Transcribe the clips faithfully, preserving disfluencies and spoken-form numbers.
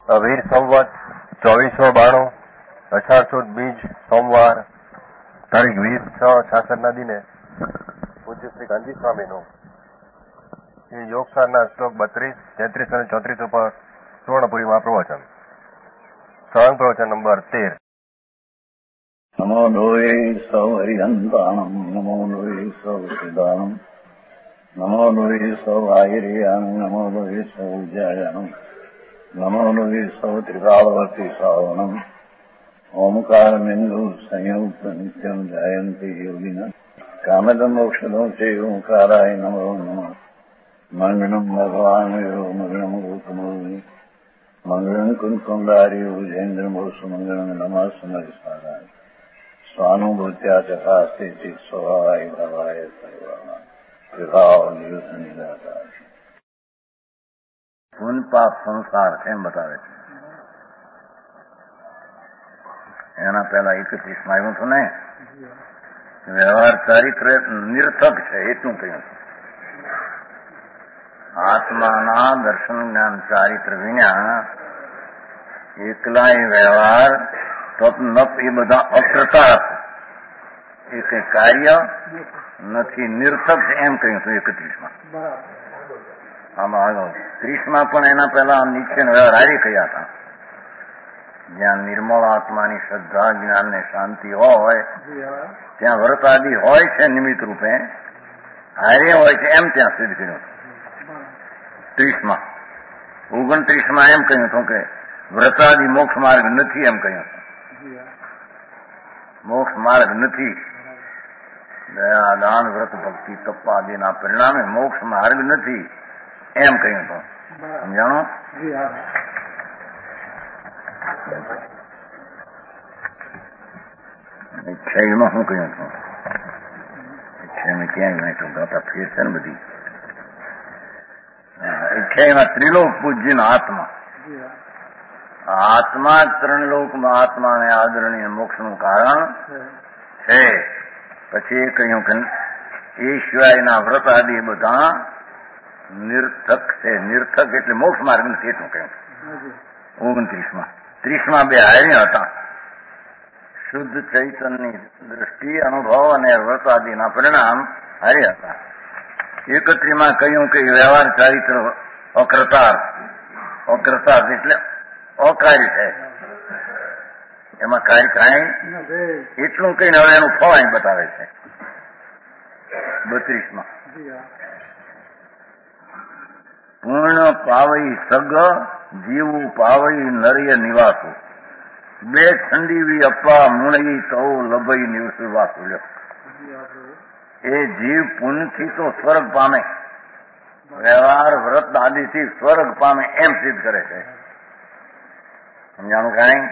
વીર સંવત ચોવીસો બાણું અષાઢ સુદ બીજ સોમવાર તારીખ વીસ છ છાસઠના દિને પૂજ્ય શ્રી ગાંધી સ્વામીનું એ યોગસારના શ્લોક બત્રીસ તેત્રીસ અને ચોત્રીસ ઉપર સુવર્ણપુરીમાં પ્રવચન. સળંગ પ્રવચન નંબર તેર. નમો લોહે સૌ હરિહંતાણમ નમો લોહે સૌ સિદાનમ નમો લોહે સૌ આયર્યાણમ નમો લોહે સૌ જયાણમ નમો લોહે સૌ ત્રિકાળવતી શ્રાવણમ ઓમકાર બિંદુ સંયુક્ત નિત્યમ જયંતી યોગિના કામદમ મોક્ષદો છે ઓંકારાય નમો નમઃ મંગળમ ભગવાન મંગળમ ગૌતમોની મંગળમ કુંકુંડારી ઉજેન્દ્રમો સુમંગળમ નમઃ સમરિસારાય સ્વાનુભૂત્યા ચકાસ્તે સ્વભાવાય ભવાય સર્વાના વિભાવ નિયુત નિરાકાર. પૂન પાપ સંસાર એમ બતાવે છે. એના પહેલા એકત્રીસમાં આવ્યું હતું ને, વ્યવહાર ચારિત્ર નિર્થક છે એટલું કહ્યું. આત્માના દર્શન જ્ઞાન ચારિત્ર વિના એકલા એ વ્યવહાર તપ નપ એ બધા અકર્તા એ કઈ કાર્ય નથી, નિર્થક એમ કહ્યું હતું એકત્રીસમાં. આમાં આગળ ત્રીસમાં પણ એના પહેલા નિત્ય વ્યવહાર હારી કહ્યા હતા. જ્યાં નિર્મળ આત્માની શ્રદ્ધા જ્ઞાન ને શાંતિ હોય ત્યાં વ્રત આદિ હોય છે નિમિત્ત રૂપે, હારે હોય છે એમ ત્યાં સિદ્ધ કર્યું. ત્રીસમાં ઓગણત્રીસમાં એમ કહ્યું હતું કે વ્રતાદિ મોક્ષ માર્ગ નથી એમ કહ્યું. મોક્ષ માર્ગ નથી. દયા દાન વ્રત ભક્તિ તપાદિના પરિણામે મોક્ષ માર્ગ નથી એમ કહ્યું હતું. સમજાણો? છમાં શું કહ્યું હતું? છમાં ક્યાંય વાંચું ગાતા ફેર છે ને બધી. અઠ્યાવીમાં ત્રિલોક પૂજ્ય આત્મા. આત્મા ત્રણલોકમાં આત્માને આદરણીય મોક્ષનું કારણ છે. પછી એ કહ્યું કે એ સિવાયના વ્રત આદિ બધા નિર્થક છે. નિર્થક એટલે મોક્ષ માર્ગ નથી એટલું કહ્યું ઓગણત્રીસમાં. ત્રીસમાં બે હાર્યા હતા. શુદ્ધ ચૈતન્યની દ્રષ્ટિ અનુભવ અને વ્રત આદિના પરિણામ હાર્યા હતા. એકત્રીમાં કહ્યું કે વ્યવહાર ચારિત્ર અકૃતાર્થ. અકૃતાર્થ એટલે અકાર્ય છે, એમાં કાર્ય થાય એટલું કહીને હવે એનું ફળ બતાવે છે બત્રીસમાં. પૂર્ણ પાવઈ સગ જીવું પાવઈ નર્ય નિવાસુ બે ઠંડીવી અપ્પા મુણઈ તૌ લભઈ નિવસુ વાસુ. એ જીવ પુણ્યથી તો સ્વર્ગ પામે, વ્યવહાર વ્રત આદિથી સ્વર્ગ પામે એમ સિદ્ધ કરે છે. સમજાણું કાંઈ?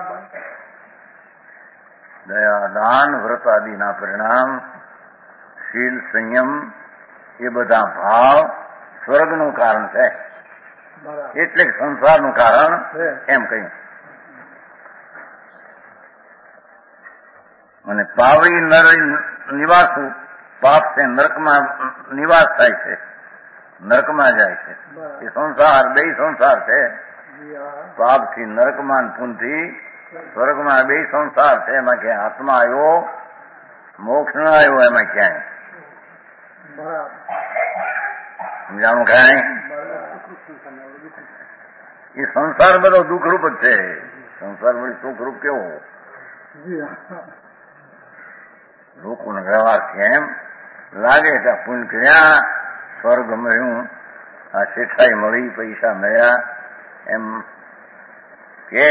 દયા દાન વ્રત આદિના પરિણામ શીલ સંયમ એ બધા ભાવ સ્વર્ગનું કારણ છે, એટલે સંસારનું કારણ એમ કહ્યું. અને પાવી નર નિવાસુ પાપ છે, નરકમાં નિવાસ થાય છે, નરકમાં જાય છે. એ સંસાર બે સંસાર છે. પાપથી નરકમાં, પુનથી સ્વર્ગમાં બે સંસાર છે. એમાં ક્યાંય આત્મા આવ્યો મોક્ષ ન આવ્યો એમાં ક્યાંય. સમજાણું કાંઈ? એ સંસાર બધો દુઃખરૂપ જ છે. સંસાર બધું સુખરૂપ કેવો? લોકોનો વ્યવહાર કેમ લાગે કે પુણ્ય કર્યા સ્વર્ગ મળ્યું, આ શેઠાઈ મળી, પૈસા મળ્યા એમ કે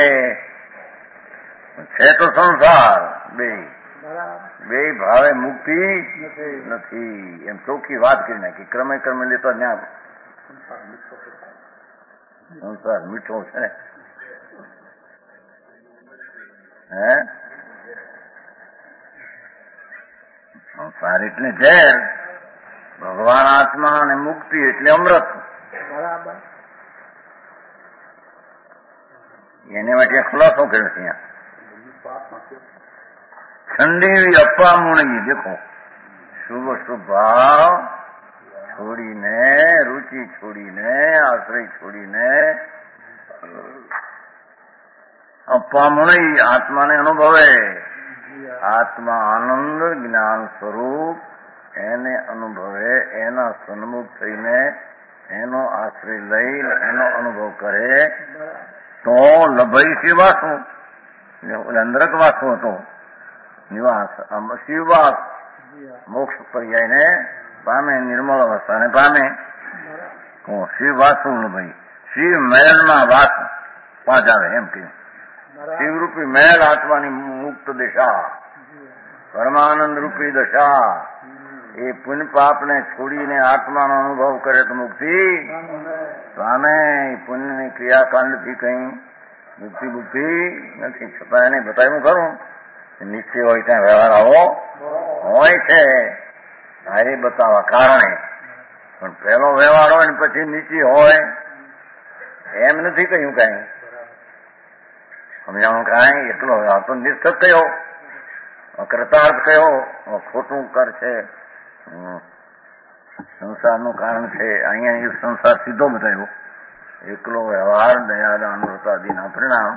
છે તો સંસાર બે બે ભાવે મુક્તિ નથી એમ ચોખ્ખી વાત કરી નાખી. ક્રમે ક્રમે લેતો જ્ઞાન સંસાર મીઠો છે. હે સંસાર એટલે ઝેર, ભગવાન આત્મા અને મુક્તિ એટલે અમૃત. બરાબર. એને માટે ખુલાસો કર્યો છે અહીંયા. ઠંડી અપ્પા મુણી. દેખો, શુભ શુભ ભાવ છોડીને, રુચિ છોડીને, આશ્રય છોડીને અપામણી આત્માને અનુભવે. આત્મા આનંદ જ્ઞાન સ્વરૂપ એને અનુભવે, એના સન્મુખ થઈને એનો આશ્રય લઈ એનો અનુભવ કરે તો લભઈ શિવાસુ, અંદરક વાસુ હતો નિવાસ, શિવવાસ મોક્ષ પર્યાયને પામે, નિર્મળ અવસ્થાને પામે. શિવ વાસુ લભઈ, શિવ મહેલમાં વાસ પાંચ આવે એમ કે શિવરૂપી મહેલ આત્માની મુક્ત દશા, પરમાનંદ રૂપી દશા. એ પુણ્ય પાપને છોડીને આત્માનો અનુભવ કરે તો મુક્તિ પામે. પુણ્યની ક્રિયાકાંડથી કઈ મુક્તિ બુક્તિ નથી. છતાં એને બતાવ્યું ખરું નિશ્ચય હોય ત્યાં વ્યવહાર આવો હોય છે. આ એ બતાવવા કારણે પણ પહેલો વ્યવહાર હોય ને પછી નીચે હોય એમ નથી કહ્યું કઈ. સમજાણું કાંઈ એટલો વ્યવહાર તો નિષ્ઠ કયો, કૃતાર્થ કયો, ખોટું કર છે, સંસારનું કારણ છે. અહીંયા એ સંસાર સીધો બતાવ્યો. એકલો વ્યવહાર દયાદાન વ્રતાદિના પરિણામ.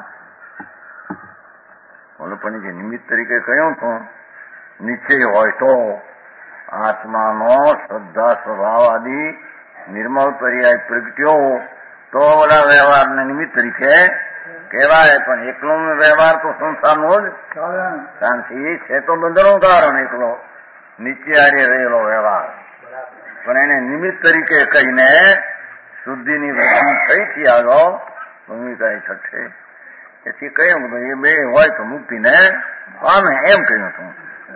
બોલો પણ જે નિમિત્ત તરીકે કહ્યું છું નિશ્ચય હોય તો આત્માનો શ્રદ્ધા સ્વભાવ આદિ નિર્મળ પર્યાય પ્રગટ્યો તો બધા વ્યવહારને નિમિત્ત તરીકે કહેવાય. પણ એકલો વ્યવહાર તો સંસારનો જ કારણ છે. એ છે તો બંધનું કારણ એકલો નીચે આરે રહેલો વ્યવહાર. પણ એને નિમિત્ત તરીકે કહીને શુદ્ધિની વૃદ્ધિ થઈથી આગળ ભૂમિકા થશે. એથી કહ્યું કે એ બે હોય તો મુક્તિને પામે એમ કહ્યું છું.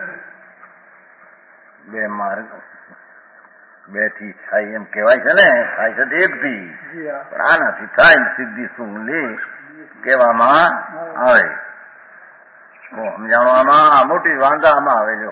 બે માર્ગ બે થી થાય એમ કહેવાય છે ને. થાય છે એક થી, પણ આનાથી થાય સિદ્ધિ શું લે કહેવામાં આવે. સમજાવવામાં મોટી વાંધામાં આવેલો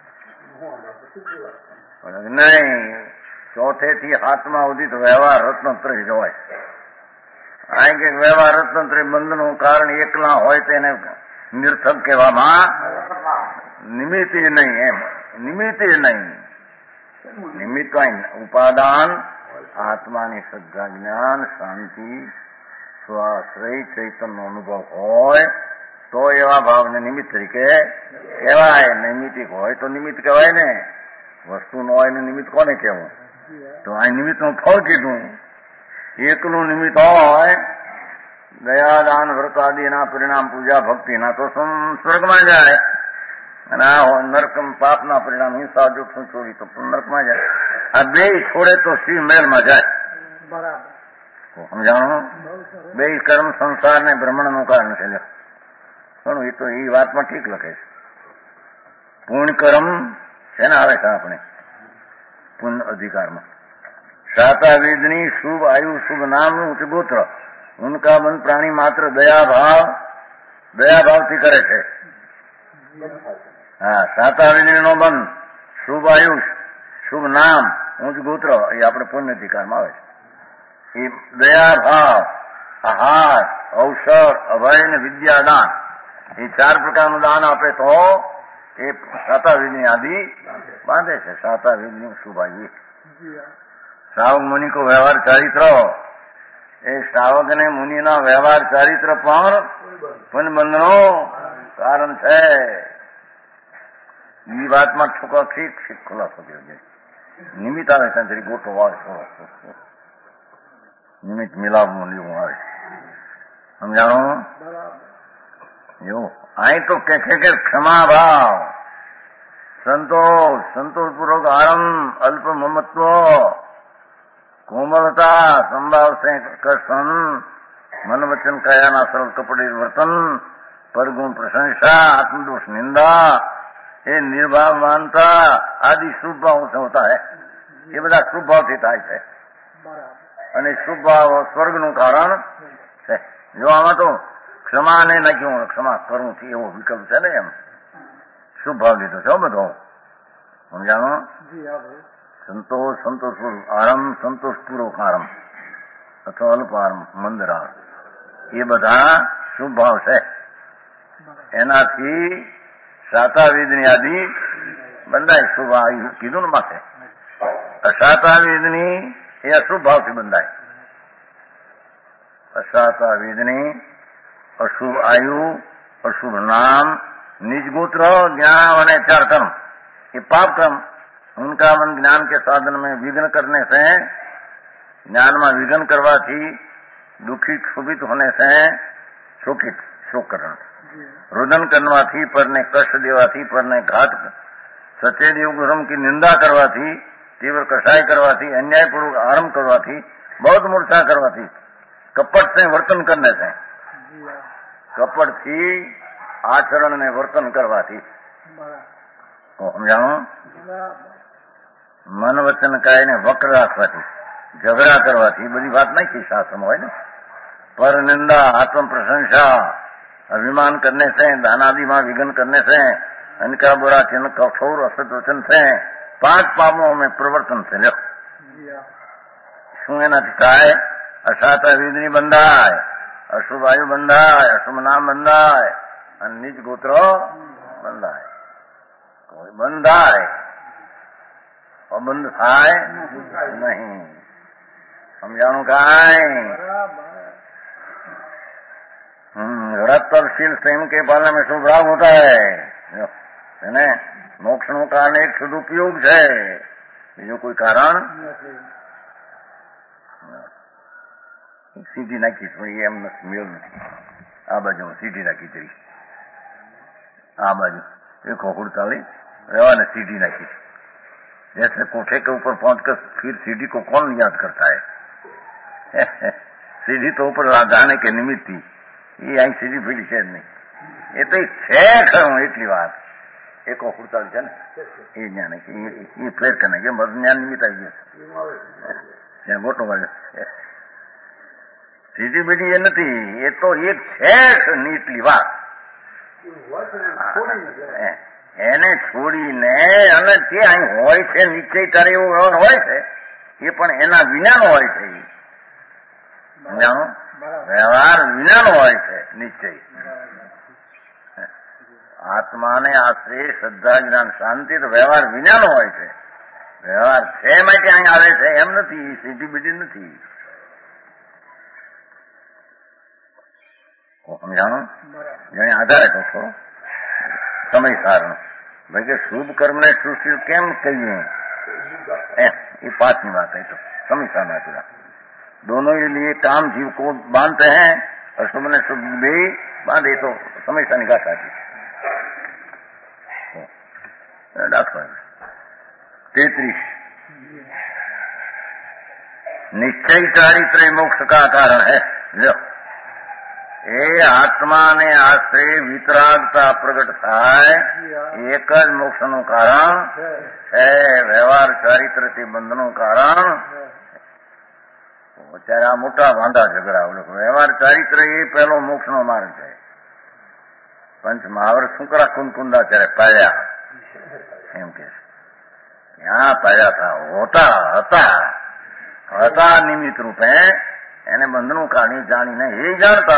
નહીં. ચોથે થી હાથમાં સુધી તો વ્યવહાર રત્નત્ર જ હોય. આ કે વ્યવહાર રત્નત્ર બંધનું કારણ એકલા હોય તેને નિર્થક કહેવામાં. નિમિત્તે નહીં એમ, નિમિત્તે નહીં. નિમિત્ત ઉપાદાન આત્માની શ્રદ્ધા જ્ઞાન શાંતિ સ્વાશ્રય ચૈતન્ય અનુભવ હોય તો એવા ભાવને નિમિત્ત તરીકે કહેવાય. નૈમિતિક હોય તો નિમિત્ત કહેવાય ને. વસ્તુ ન હોય ને નિમિત્ત કોને કહેવું? તો આ નિમિત્તનું ફળ કીધું. એકલું નિમિત્ત હોય દયાદાન વ્રતાદિના પરિણામ પૂજા ભક્તિના તો સ્વર્ગમાં જાય. અને આ નરક પાપના પરિણામ હિંસા જો ચોરી તો નરકમાં જાય. આ બે છોડે તો શિવ મહેલમાં જાય. સમજાણું? બે કર્મ સંસાર ને બ્રહ્મણનું કારણ છે. ઘણું એ તો એ વાતમાં ઠીક લખે છે. પૂર્ણ કર્મ છે ને આવે છે આપણે પુણ્ય અધિકારમાં. શાતાવેદની શુભ આયુ શુભ નામ ગોત્ર ઉનકા મન પ્રાણી માત્ર દયા ભાવ દયા ભાવથી કરે છે. હા, શાતાવેદની નો બંધ શુભ આયુષ શુભ નામ ઊંચ ગોત્ર એ આપણે પુણ્ય અધિકારમાં આવે છે. એ દયા ભાવ, આહાર, ઔષધ, અભય ને વિદ્યાદાન એ ચાર પ્રકારનું દાન આપે તો એ શાતાવેદની આદિ બાંધે છે. શાતાવેદની શુભ આયુ. શ્રાવક મુનિ કો વ્યવહાર ચારિત્ર એ શ્રાવક ને મુનિના વ્યવહાર ચારિત્ર પણ પુનબંધનું કારણ છે. એ વાતમાં ઠોકો ઠીક ઠીક ખુલાસો થયો છે. નિમિત્ત આવે ત્યાં ગોટો આવે નિમિત્ત મિલાવનું લેવું આવે. સમજાણું? એવું અહીં તો કે છે કે ક્ષમા ભાવ, સંતોષ, સંતોષપૂર્વક આનંદ, અલ્પ મમત્વ, કોમળતા, સંભાવ કર્ષણ, મન વચન કાયાના સરળ કપડે વર્તન, પરગુણ પ્રશંસા, આત્મદોષ નિંદા, એ નિર્ભાવ માનતા આદિ શુભ ભાવ से होता है. એ બધા શુભ ભાવથી થાય છે. અને શુભ ભાવ સ્વર્ગનું કારણ છે. જો આમાં તો ક્ષમા ને નાખ્યું ક્ષમા કરવું થી એવો વિકલ્પ છે ને. એમ શુભ ભાવ લીધો છે બધો. સમજાણો? સંતોષ, સંતોષપૂર્વક આરંભ, સંતોષપૂર્વક આરંભ અથવા અલ્પ આરંભ, મંદરામ એ બધા શુભ ભાવ છે. એનાથી શાતાવેદની આદિ બંધાય. શુભ આયુ કીધું ને માથે. અશાતાવેદની એ અશુભ ભાવથી બંધાય. અશાતાવેદની अशुभ आयु, अशुभ नाम, निज गोत्र, ज्ञान અને ચાર કર્મ, ये पाप कर्म उनका मन ज्ञान के साधन में विघ्न करने से, ज्ञान में विघ्न करवाथी, दुखी क्षुभित होने से शोकित शोक करना, रुदन करवाथी, परने कष्ट देवाथी, परने घात सच्चे देव धर्म की निंदा करवाथी, तीव्र कषाय करवाथी, अन्यायपूर्वक आरंभ करवाथी, बहुत मूर्छा करवाथी, कपट से वर्तन करने से, कपट थी आचरण ने वर्तन करवाथी, समझाऊं, मन वचन काय ने वक्र राखवाथी, झगड़ा करवाथी, बड़ी बात नहीं थी शास्त्र में, ने पर निंदा, आत्म प्रशंसा, अभिमान करने से, दानादि में विघ्न करने से, इनका बुरा चिन्ह, कठोर असत वचन से, पांच पापों में प्रवर्तन से लख શું એનાથી થાય? અસાત વિધની બંધાય, અશુભ આયુ બંધાય, અશુભ નામ બંધાય અને નીચ ગોત્રો બંધાય. કોઈ બંધાય અબંધ થાય નહીં. સમજાણું કાંઈ? व्रत और शील संयम के पालन में शुभ लाभ होता है, है मोक्ष નું કારણ એક સદુપયોગ છે, બીજું કોઈ કારણ સીધી નાખી પણ એમ મેળ નથી. આ બાજુ સીધી નાખી જઈ, આ બાજુ एक हुड़ताली व्यवहार ने सीढ़ी नाखी, जैसे कोठे के ऊपर पहुंचकर फिर सीढ़ी को कौन याद करता है? सीढ़ी तो ऊपर जाने के निमित्त थी, ये आई सीढ़ी फीढ़ी है नहीं, ये तो है खरू એટલી વાત. એક હુડતાલ છે ને એ જ્ઞાન એ ફેર કરે કે મધ જ્ઞાન નિમિત્ત આવી ગયું ત્યાં મોટો વાગે સીધી બીડી એ નથી, એ તો એક છે નીટલી વાત. એને છોડીને અને જે અહીં હોય છે નિશ્ચય કરે એવો વ્યવહાર હોય છે, એ પણ એના વિનાનો હોય છે. વ્યવહાર વિનાનો હોય છે નિશ્ચય. આત્માને આશ્રય શ્રદ્ધા જ્ઞાન શાંતિ તો વ્યવહાર વિનાનો હોય છે. વ્યવહાર છે માટે અહીં આવે છે એમ નથી, સીધી બીડી નથી. સમજાણું? જેને આધારે કહો છો સમય સારનો ભાઈ કે શુભ કર્મ ने सुशील કેમ कहिए, ये पांचवी बात है. तो समय सारना चला दोनों के लिए काम जीव को बांधते हैं और शुभ ने शुभ भी बांधे तो समय सा निकाह आती. तैतीस निश्चय चारित्र मोक्ष का कारण है. जो એ આત્માને આશ્રય વિતરાગતા પ્રગટ થાય એક જ મોક્ષનું કારણ છે. વ્યવહાર ચારિત્રથી બંધનું કારણ અત્યારે આ મોટા વાંધા ઝઘડા. વ્યવહાર ચારિત્ર એ પહેલો મોક્ષનો માર્ગ છે. પંચ મહાવર શુંકરા કુંદકુંદા ત્યારે પાયા એમ કે ત્યાં પાયા હતા, હોતા હતા હતા નિમિત્ત રૂપે એને બંધનું કાઢી જાણીને એ જાણતા.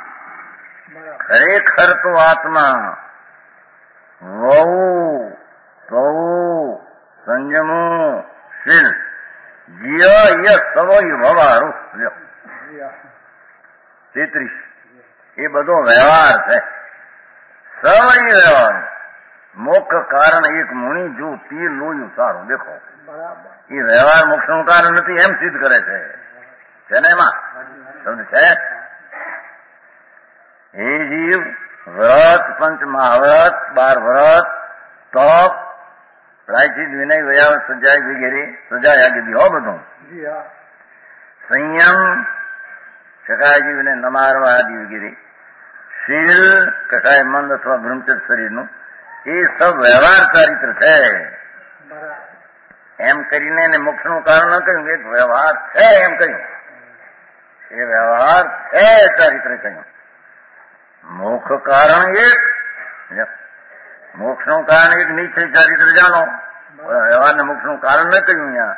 ખરેખર તો આત્મા વહુ તહુ સંયમો શીલ જીય ય સવય ભવારું. તેત્રીસ એ બધો વ્યવહાર છે, સવય વ્યવહાર. મોક્ષ કારણ એક મુનિ જો તીર લોયું સારું. દેખો એ વ્યવહાર મોક્ષનું કારણ નથી એમ સિદ્ધ કરે છે. છે ને એમાં શબ્દ છે. हे जीव व्रत पंच महाव्रत बार व्रत तप प्रायचित विनय व्याव सजाय वगैरे सजाय आगे दी हो બધું संयम શકાય જીવને ન મારવા આદિ વગેરે શીલ કસાય મંદ અથવા બ્રહ્મચર્ય શરીરનું એ સબ વ્યવહાર ચારિત્ર છે. એમ કરીને એને મોક્ષનું કારણ ન કહ્યું, એક વ્યવહાર છે એમ કહ્યું. એ વ્યવહાર છે ચારિત્ર કહ્યું. મોક્ષ કારણ એક, મોક્ષ નું કારણ એક નિશ્ચય ચારિત્ર જાણો. વ્યવહાર ને મોક્ષ નું કારણ ન કહ્યું. અહીંયા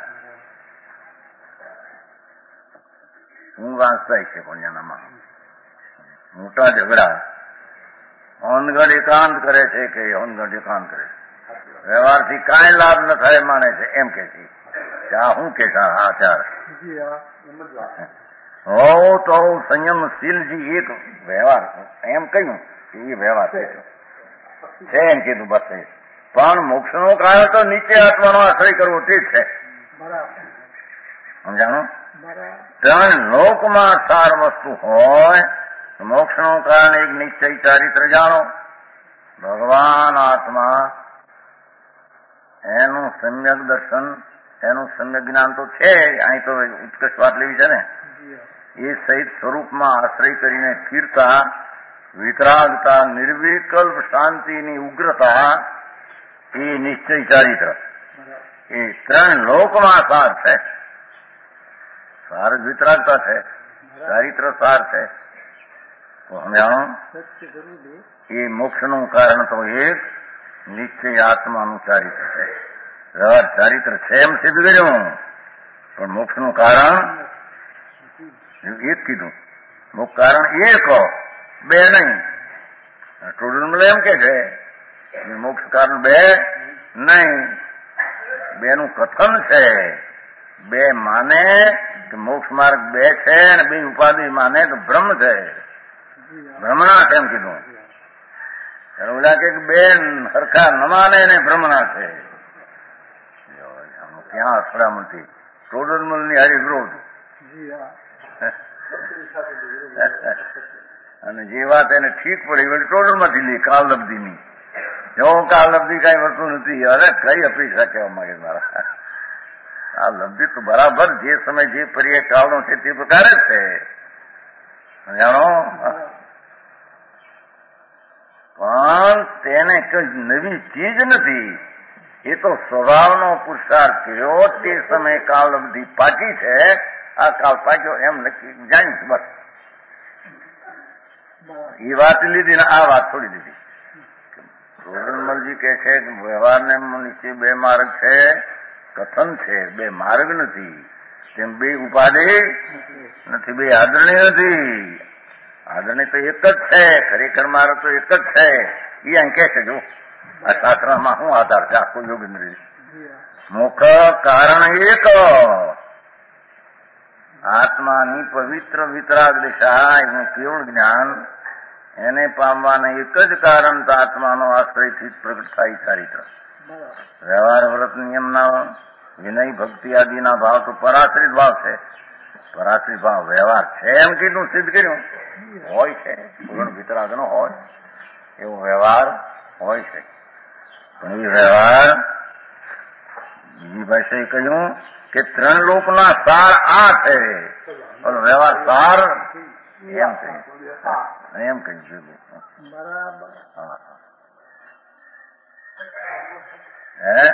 હું વાંચતા છે પણ એનામાં મોટા ઝઘડા. હોનગઢ એકાંત કરે છે કે હોનગઢ એકાંત કરે છે, વ્યવહારથી કાંઈ લાભ ન થાય માને છે એમ કે છે. આ શું કે છે આચાર? હો તો સંયમશીલજી એક વ્યવહાર એમ કહ્યું કે એ વ્યવહાર છે એમ કીધું બસ. પણ મોક્ષનું કારણ તો નીચે આત્માનો આશ્રય કરવો તે જ છે. સમજાણું? ત્રણ લોકમાં સાર વસ્તુ હોય મોક્ષનું કારણ એક નિશ્ચય ચારિત્ર જાણો. ભગવાન આત્મા એનું સમ્યક દર્શન એનું સમ્યક જ્ઞાન તો છે. અહીં તો ઉત્કૃષ્ટ વાત લેવી છે ને. એ સહિત સ્વરૂપમાં આશ્રય કરીને સ્થિરતા, વિતરાગતા, નિર્વિકલ્પ શાંતિની ઉગ્રતા એ નિશ્ચય ચારિત્ર એ ત્રણ લોકમાં સાર છે. સાર જ વિતરાગતા છે, ચારિત્ર સાર છે. તો સમજાણો? એ મોક્ષનું કારણ તો એક નિશ્ચય આત્માનું ચારિત્ર છે. વ્યવહાર ચારિત્ર છે એમ સિદ્ધ કર્યું, પણ મોક્ષનું કારણ એક કીધું. મોક્ષ કારણ એક, બે નહીં. ટોડલ એમ કે છે મોક્ષ કારણ બે નહીં, બે નું કથન છે. બે માને કે મોક્ષ માર્ગ બે છે અને બે ઉપાધિ માને તો બ્રહ્મ છે, ભ્રમણા છે એમ કીધું. ઓલા કે બેન હરખા ન માને ને બ્રહ્મણા છે. ક્યાં અથડામણથી ટોડરમલ ની હારી વિરોધ. અને જે વાત એને ઠીક પડી એ ટોડલ માંથી લે કાલ લબ્ધી ની. જો કાલ લબ્ધી કઈ વસ્તુ નથી. અરે કઈ અપેક્ષા કહેવા માંગે મારા. આ લબ્ધી તો બરાબર જે સમય જે પર્યાય કાળનો છે તે પ્રકારે જ છે. જાણો? પણ તેને કઈ નવી ચીજ નથી. એ તો સ્વભાવનો પુરુષાર્થ કર્યો. તે સમયે કાળ અવધિ પાકી છે. આ કાળ પાક્યો એમ નક્કી જાણીશ બસ. એ વાત લીધી ને આ વાત છોડી દીધી. રોરનમલજી કે છે કે વ્યવહારને નીચે બે માર્ગ છે, કથન છે, બે માર્ગ નથી. તેમ બે ઉપાધિ નથી, બે આદરણી નથી. આદરણી તો એક જ છે, ખરેખર માર્ગ તો એક જ છે. એ અહીં કે છે જો આ શાસ્ત્રમાં શું આધાર છે આખું યોગેન્દ્ર મુખ કારણ એક આત્માની પવિત્ર વિતરાગ દિશા એનું કેવળ જ્ઞાન એને પામવાના એક જ કારણ તો આત્માનો આશ્રયથી પ્રગટ થાય ચારિત્ર. વ્યવહાર વ્રત નિયમના વિનય ભક્તિ આદિના ભાવ તો પરાશ્રિત ભાવ છે. પરાશ્રિત ભાવ વ્યવહાર છે એમ કીધું સિદ્ધ કર્યું. હોય છે પૂર્ણ વિતરાગનો હોય એવો વ્યવહાર હોય છે. પણ એ વ્યવહાર બીજી ભાષાએ કહ્યું કે ત્રણ લોકના સાર આ છે. પણ વ્યવહાર સાર એમ કહ્યું એમ કહ્યું હા હે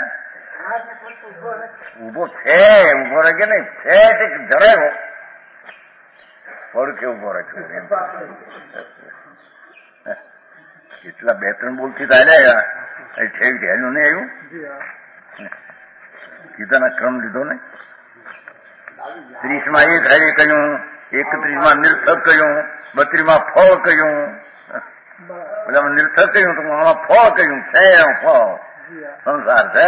ઉભો છે ઉભો રહે કે નહીં છે જરાયો ફળ કે ઉભો રાખ્યો એમ કેટલા બે ત્રણ બોલથી ચાલ્યા છે ધ્યાન નહીં આવ્યું. ગીતાના ક્રમ લીધો ને ત્રીસમાં એક હારે કહ્યું, એકત્રીસમાં નિર્થક કહ્યું, બત્રીસમાં ફળ કહ્યું, પેલામાં નિર્થક કહ્યું તો આમાં ફળ કહ્યું છે. ફળ સંસાર છે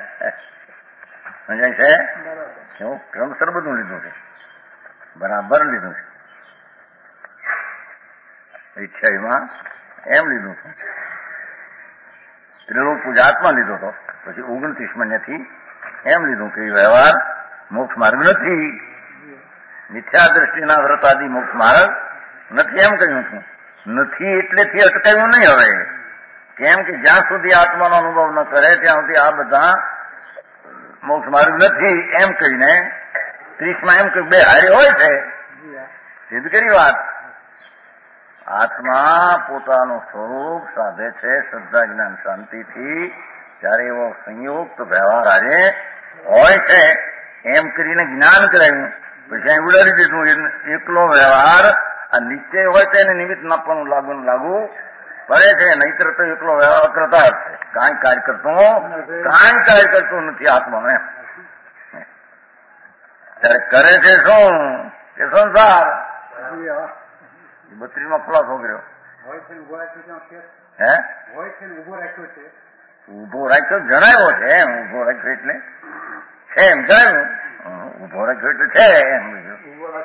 સમજાય છે. એવું ક્રમસર બધું લીધું છે, બરાબર લીધું છે. ઈચ્છામાં એમ લીધું છે. ત્રિલોક પૂજાત્મા લીધો હતો, પછી ઓગણત્રીસમાં નથી એમ લીધું કે વ્યવહાર મોક્ષ માર્ગ નથી. મિથ્યા દ્રષ્ટિના વ્રત આદિ મોક્ષ માર્ગ નથી એમ કહ્યું છું. નથી એટલેથી અટકાયું નહીં. હવે કેમ કે જ્યાં સુધી આત્માનો અનુભવ ન કરે ત્યાં સુધી આ બધા મોક્ષ માર્ગ નથી એમ કહીને ત્રીસમાં એમ કે બે હારે હોય છે. સિદ્ધ કરી વાત. આત્મા પોતાનું સ્વરૂપ સાધે છે શ્રદ્ધા જ્ઞાન શાંતિથી. ત્યારે એવો સંયુક્ત વ્યવહાર આજે હોય છે એમ કરીને જ્ઞાન કરાયું. પછી અહીં ઉડાડી દીધું એકલો વ્યવહાર આ નિશ્ચય હોય છે એને નિમિત્ત માપવાનું લાગુ લાગુ પડે છે. નહીતર તો એકલો વ્યવહાર કરતા જ છે. કાંઈ કાર્ય કરતો કાંઈ કાર્ય કરતું નથી આત્મા એમ. ત્યારે કરે છે શું કે સંસાર બત્રીસમાં ખુલાસો કર્યો. હે ઉભો રાખ્યો જણાવ્યો છે એમ. ઉભો રાખ્યો એટલે છે એમ જાણ્યું, ઉભો રાખ્યો એટલે છે એમ બીજું.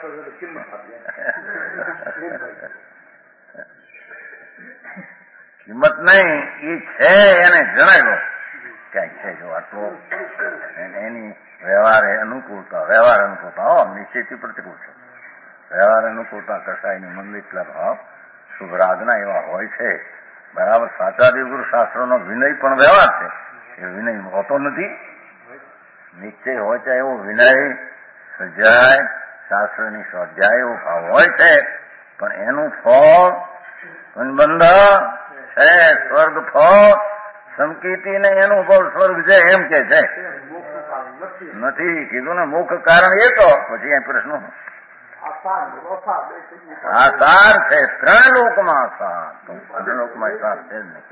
કિંમત નહીં, એ છે એને જણાવ્યો ક્યાંક છે. જો આટલો એની વ્યવહાર અનુકૂળતા, વ્યવહાર અનુકૂળતા હો નિશ્ચયથી પ્રતિકૂળ છે. વ્યવહાર અનુકૂળતા કસાયની મંદિર ભાવ શુભ રાજના એવા હોય છે. બરાબર. સાચા દેવગુરુ શાસ્ત્રોનો વિનય પણ વ્યવહાર છે. એ વિનય હોતો નથી. નિશ્ચય હોય છે એવો વિનય, સ્વાધ્યાય, શાસ્ત્રની સ્વાધ્યાય એવો ભાવ હોય છે. પણ એનું ફળ બંધ છે સ્વર્ગ ફળ સંકીર્તિ ને એનું ફળ સ્વર્ગ છે એમ કે છે. નથી કીધું ને મુખ્ય કારણ એ તો પછી એ પ્રશ્ન આ સાર છે. ત્રણ લોકમાં સાર, ત્રણ લોકમાં સાર છે જ નહીં.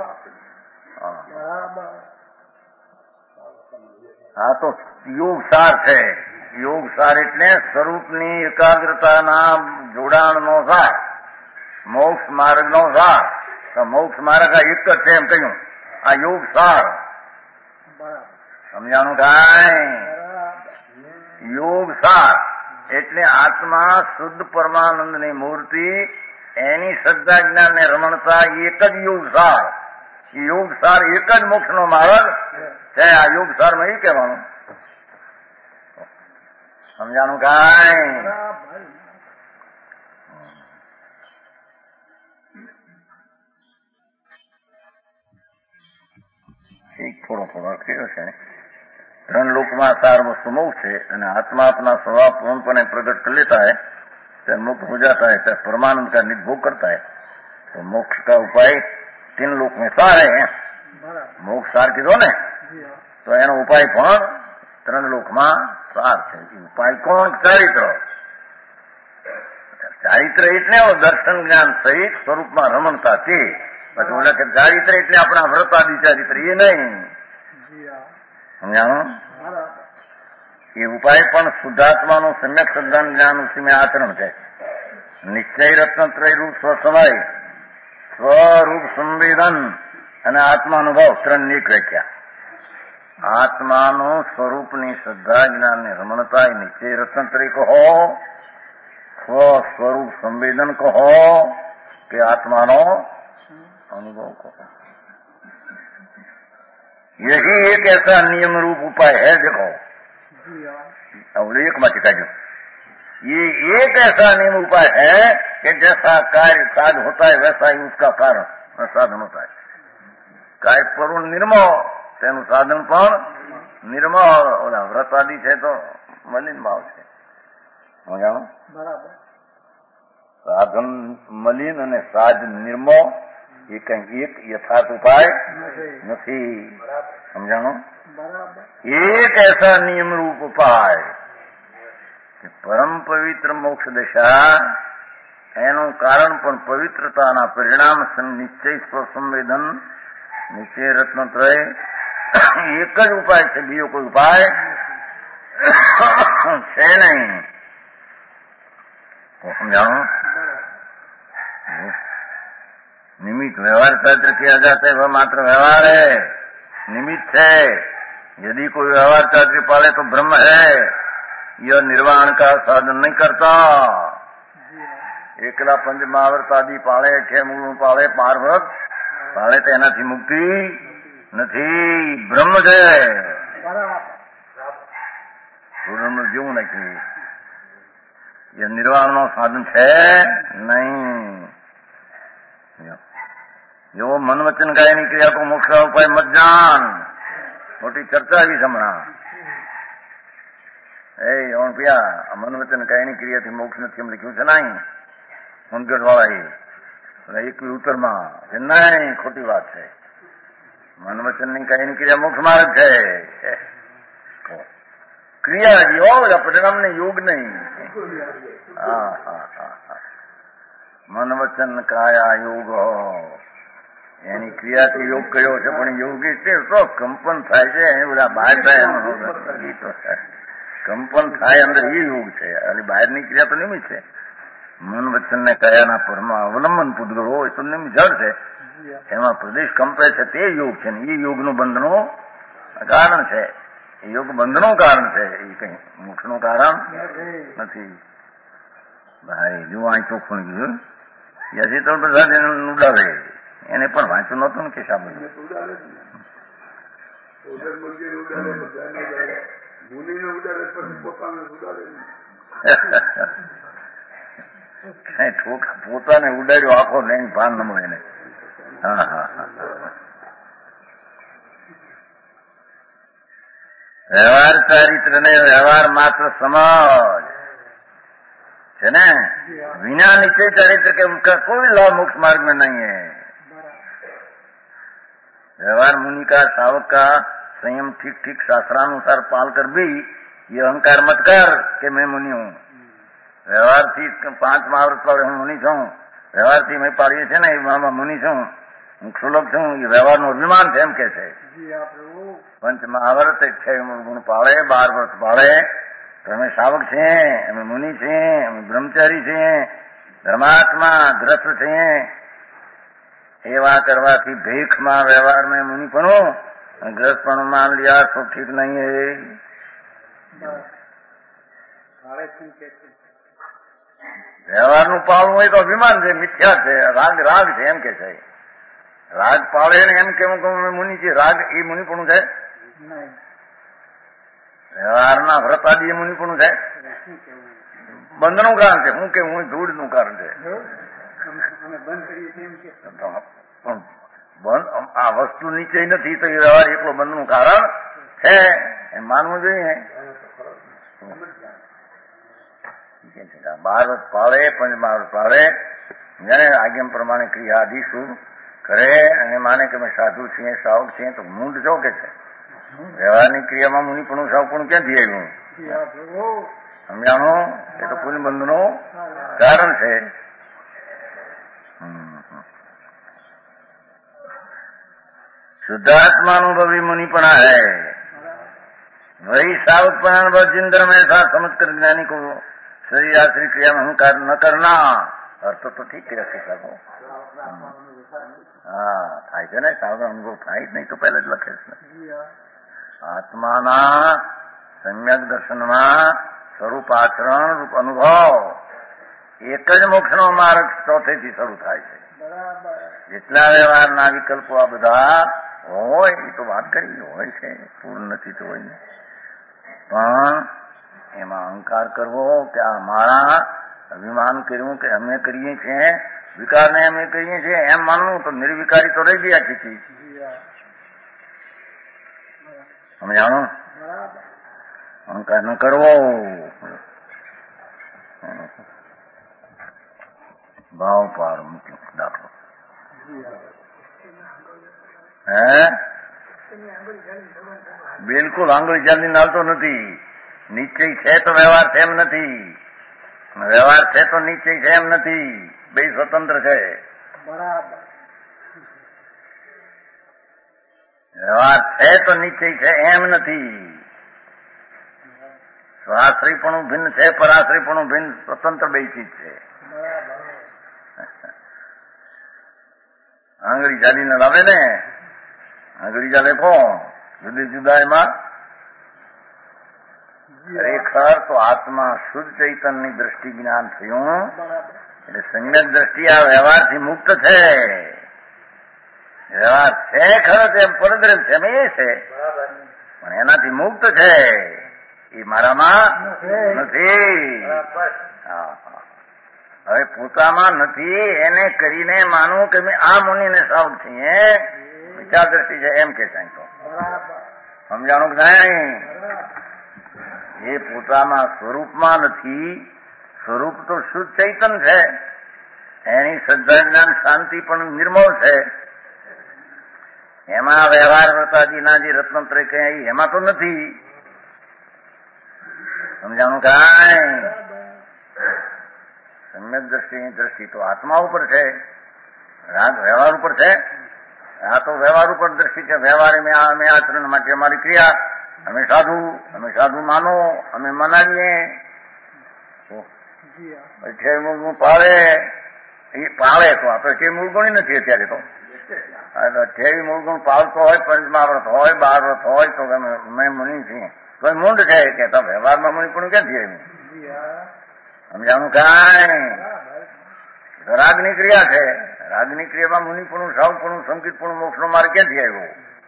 હા તો યોગ સાર છે. યોગ સાર એટલે સ્વરૂપની એકાગ્રતાના જોડાણનો સાર, મોક્ષ માર્ગનો સાર. મોક્ષ માર્ગ આ એક જ છે એમ કહ્યું. આ યોગ સાર સમજાણું કાંઈ? યોગ સાર એટલે આત્મા શુદ્ધ પરમાનંદની મૂર્તિ, એની શ્રદ્ધા જ્ઞાન ને રમણતા એક જ યોગ સાર. યોગ સાર એક જ મોક્ષનો માર્ગ છે. આ યોગ સારમાં એ કહેવાનું. સમજાણું કાંઈ? થોડો થોડો અટકેલો છે. ત્રણ લોકમાં सार वस्तु मोक्ष है અને आत्मा अपना स्वभाव पूर्णपणे प्रकट कर लेता है, चाहे मुक्त हो जाता है, चाहे परमानंद का निभोग करता है. तो मोक्ष का उपाय तीन लोक में सार है. मोक्ष सार कीधो ने तो एनो उपाय पण ત્રણ લોકમાં સાર છે. ઉપાય કોણ? ચારિત્ર. ચારિત્ર એટલે દર્શન જ્ઞાન સહિત સ્વરૂપમાં રમણતા તે. પછી ઓલા કે ચારિત્ર એટલે આપણા વ્રતાદિ ચારિત્ર એ નહીં. સમજાણું? એ ઉપાય પણ શુદ્ધાત્માનું સમ્યક સદ્ધાન જ્ઞાન ઉસીમે આચરણ છે. નિશ્ચય રત્નત્રય રૂપ સ્વસમય, સ્વરૂપ સંવેદન અને આત્માનુભવ ત્રણની એક વ્યાખ્યા. આત્માનું સ્વરૂપની શ્રદ્ધા જ્ઞાન ની રમણતા એ નિશ્ચય રત્નત્રય કહો, સ્વ સ્વરૂપ સંવેદન કહો કે આત્માનો अनुभव को. यही एक ऐसा नियम रूप उपाय है. देखो अवलेख मत का जो ये एक ऐसा नियम उपाय है कि जैसा कार्य साध होता है वैसा ही उसका कारण साधन होता है. कार्य पर निर्मो तेनु साधन पर निर्मो. व्रत आदि है तो मलिन भाव है. जानो बराबर. साधन मलिन અને સાજ નિર્મો એ કઈ એક યથાર્થ ઉપાય નથી. સમજાણો? એક ऐसा નિયમ રૂપ ઉપાય કે પરમ પવિત્ર મોક્ષ દશા એનું કારણ પણ પવિત્રતાના પરિણામ નિશ્ચય સ્વસંવેદન નિશ્ચય રત્નત્રય એક જ ઉપાય છે. બીજો કોઈ ઉપાય છે નહીં. समझाओ? निमित्त व्यवहार शास्त्र किया जाता है वह मात्र व्यवहार है, निमित्त है. यदि कोई व्यवहार शास्त्र पाले तो ब्रह्म है. यह निर्वाण का साधन नहीं करता. एकला पंच महाव्रत आदि पाले, छह मूल पाले, पार्वत पाले तो एनाथी मुक्ति નથી. બ્રહ્મ છે. પૂર્ણ જેવું નથી. એ નિર્વાણનો સાધન છે નહીં. જેવો મન વચન કાયની ક્રિયા કો મોક્ષ ઉપાય મત જાન. મોટી ચર્ચા આવી હમણાં. એ ઓણ પિયા મન વચન કાયની ક્રિયાથી મોક્ષ નથી એમ લખ્યું છે નહીં મુનગઢ વાળા એક ઉત્તરમાં. નહીં, ખોટી વાત છે. મન વચનની કાયની ક્રિયા મોક્ષ માર્ગ છે. ક્રિયા યોગ પરિણામ ને યોગ નહીં. હા હા હા હા. મન વચન કાયા યોગ એની ક્રિયાથી યોગ કયો છે પણ યોગી છે તો કંપન થાય છે. એ બધા બહાર થાય કંપન થાય અંદર એ યોગ છે. અને બહારની ક્રિયા તો નિમિત્ત છે. મન વચન ને કયાના પરમાં અવલંબન પૂતગળ હોય તો નિમિત્ત જળ છે. એમાં પ્રદેશ કંપે છે તે યોગ છે ને એ યોગનું બંધનું કારણ છે. યોગ બંધનું કારણ છે, એ કઈ મોક્ષનું કારણ નથી. ભાઈ જો અહીં ચોખ્ખું ગયું યશી તો પ્રસાદ એને ઉડાવે, એને પણ વાંચ્યું નહોતું ને કે સાબુ પોતાને ઉડાડ્યો આખો લઈને ભાન ન મળે એને. હા હા હા વ્યવહાર ચારિત્ર ને વ્યવહાર માત્ર સમજ છે ને, बिना निश्चय चरित्र के उनका कोई लाभ मोक्ष मार्ग में नहीं है. व्यवहार मुनि का सावक का संयम ठीक ठीक शास्त्रानुसार पाल कर भी ये अहंकार मत कर कि मैं मुनि हूँ. व्यवहार थी પાંચ મહાવૃત પાડે હું મુનિ છું, વ્યવહાર થી મેં પાડીએ છે ને એ મુનિ છું, હું ક્ષુલક છું, એ વ્યવહાર નું અભિમાન છે એમ કે છે. પંચ મહાવૃત એક છે ગુણ પાડે, બાર વર્ષ પાડે તો અમે શાવક છીએ, અમે મુનિ છીએ, અમે બ્રહ્મચારી છીએ, ધર્માત્મા ગ્રસ્ત છીએ. એવા કરવાથી ભીખમાં વ્યવહારમાં મુનિપણું ગ્રસ્તપણું માન લિયા તો ઠીક નહીં હે. વ્યવહારનું પાળવું હોય તો અભિમાન છે, મિથ્યા છે, રાગ રાગ છે એમ કે છે. રાગ પાળે ને એમ કેવું કે મુનિ છે, રાગ એ મુનિપણું છે. વ્યવહારના વ્રત આદિ એ મુનિપણું છે. બંધનું કારણ છે, હું કે હું ધૂળનું કારણ છે. આ વસ્તુ નીચે નથી તો એ વ્યવહાર એકલો બંધનું કારણ છે એમ માનવું જોઈએ. બાર વર્ષ પાળે, પંચમહાવૃત પાળે, જેને આજ્ઞા પ્રમાણે ક્રિયા આદિ શું કરે અને માને કે અમે સાધુ છીએ, સાવક છીએ તો મૂંડ છો કે છે. વ્યવહારની ક્રિયામાં મુનિપણું સાવપણું ક્યાંથી આવ્યું? સમજાણું? એ તો પુણ્ય બંધનું કારણ છે. शुद्धात्मानुभवी मुनिपना है, वही सावकपना अनुभव जिंदर में था. समझ कर ज्ञानी को शरीर आश्री क्रिया में अहंकार न करना. अर्थ तो ठीक है શકો. હા થાય છે ને, સાવક અનુભવ થાય જ નહીં તો પહેલા જ લખે છે. આત્માના સમ્યક દર્શનમાં સ્વરૂપ આચરણ રૂપ અનુભવ એક જ મોક્ષનો માર્ગ ચોથેથી શરૂ થાય છે. જેટલા વ્યવહારના વિકલ્પો આ બધા હોય એ તો વાત કરી હોય છે, પૂર્ણ નથી તો હોય, પણ એમાં અહંકાર કરવો કે આ મારા અભિમાન કર્યું કે અમે કરીએ છીએ, વિકારને અમે કરીએ છીએ એમ માનવું તો નિર્વિકારી તો રહી ગયા છે. સમજાણું? અહંકાર ન કરવો. ભાવ પાર મૂકી દાખલો હે બિલકુલ આંગળી ચાલી નાલતો નથી. નિશ્ચય છે તો વ્યવહાર છે એમ નથી, વ્યવહાર છે તો નિશ્ચય છે એમ નથી. બે સ્વતંત્ર છે. વ્યવહાર છે તો નિશ્ચય છે એમ નથી. સ્વાશ્રયપણું ભિન્ન છે, પરાશ્રયપણું ભિન્ન, સ્વતંત્ર બે ચીજ છે. આંગળી ચાલીને લાવે ને, આંગળી ચાલે કોણ? જુદી જુદા એમાં ખરેખર તો આત્મા શુદ્ધ ચૈતનની દ્રષ્ટિ જ્ઞાન થયું એટલે સમ્યક દ્રષ્ટિ આ વ્યવહારથી મુક્ત છે. વ્યવહાર છે ખરો તેમ પરદ્રમ છે એમ એ છે, પણ એનાથી મુક્ત છે. એ મારામાં નથી. હવે પોતામાં નથી એને કરીને માનવું કે મેં આ મુનિને સાવક છીએ, વિચાર દ્રષ્ટિ છે એમ કે સાંઈ તો સમજાણું કે નહીં? એ પોતામાં સ્વરૂપમાં નથી. સ્વરૂપ તો શુદ્ધ ચૈતન છે, એની શ્રદ્ધા જ્ઞાન શાંતિ પણ નિર્મળ છે. એમાં વ્યવહાર વ્રતાદિના જે રત્નત્રય કહે એમાં તો નથી. સમજાણું કાંઈ? સમ્યક દ્રષ્ટિની દ્રષ્ટિ તો આત્મા ઉપર છે, રાગ વ્યવહાર ઉપર છે. આ તો વ્યવહાર ઉપર દ્રષ્ટિ છે. વ્યવહાર અમે આચરણ માટે અમારી ક્રિયા, અમે સાધુ, અમે સાધુ માનો, અમે મનાવીએ. છે મૂળ પાળે, એ પાળે તો આપણે તે મૂળ ગણી નથી અત્યારે તો. અઠ્યાવી મૂળ ગુણ પાલતો હોય, પંચમહાવ્રત હોય, બાર વ્રત હોય તો મેં મુનિ છીએ તો મૂંડ છે કે તો વ્યવહારમાં મુનિ પણ ક્યાંથી આવ્યું? સમજાણું કાંઈ? રાગની ક્રિયા છે, રાગની ક્રિયામાં મુનિપણું, સાવપણું, સંકિતપણું, મોક્ષનો માર્ગ ક્યાંથી આવ્યો?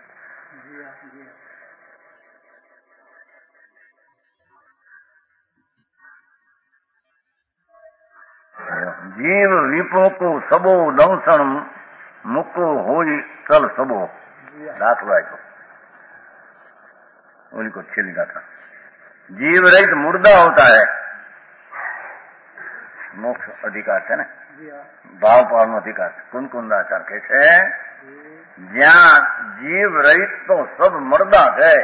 જીવ વિપોકો સબો દંસણ મૂકો હોય ચલ સબો. દાખલો આપ્યો ઓલી કો છેલ્લી ગાથા. जीव रहित मुर्दा होता है, मोक्ष अधिकार है ना, भाव पाव नो अधिकार. कुंदकुंदाचार के छे ज्યાં જીવ રહિત તો સબ મરદા છે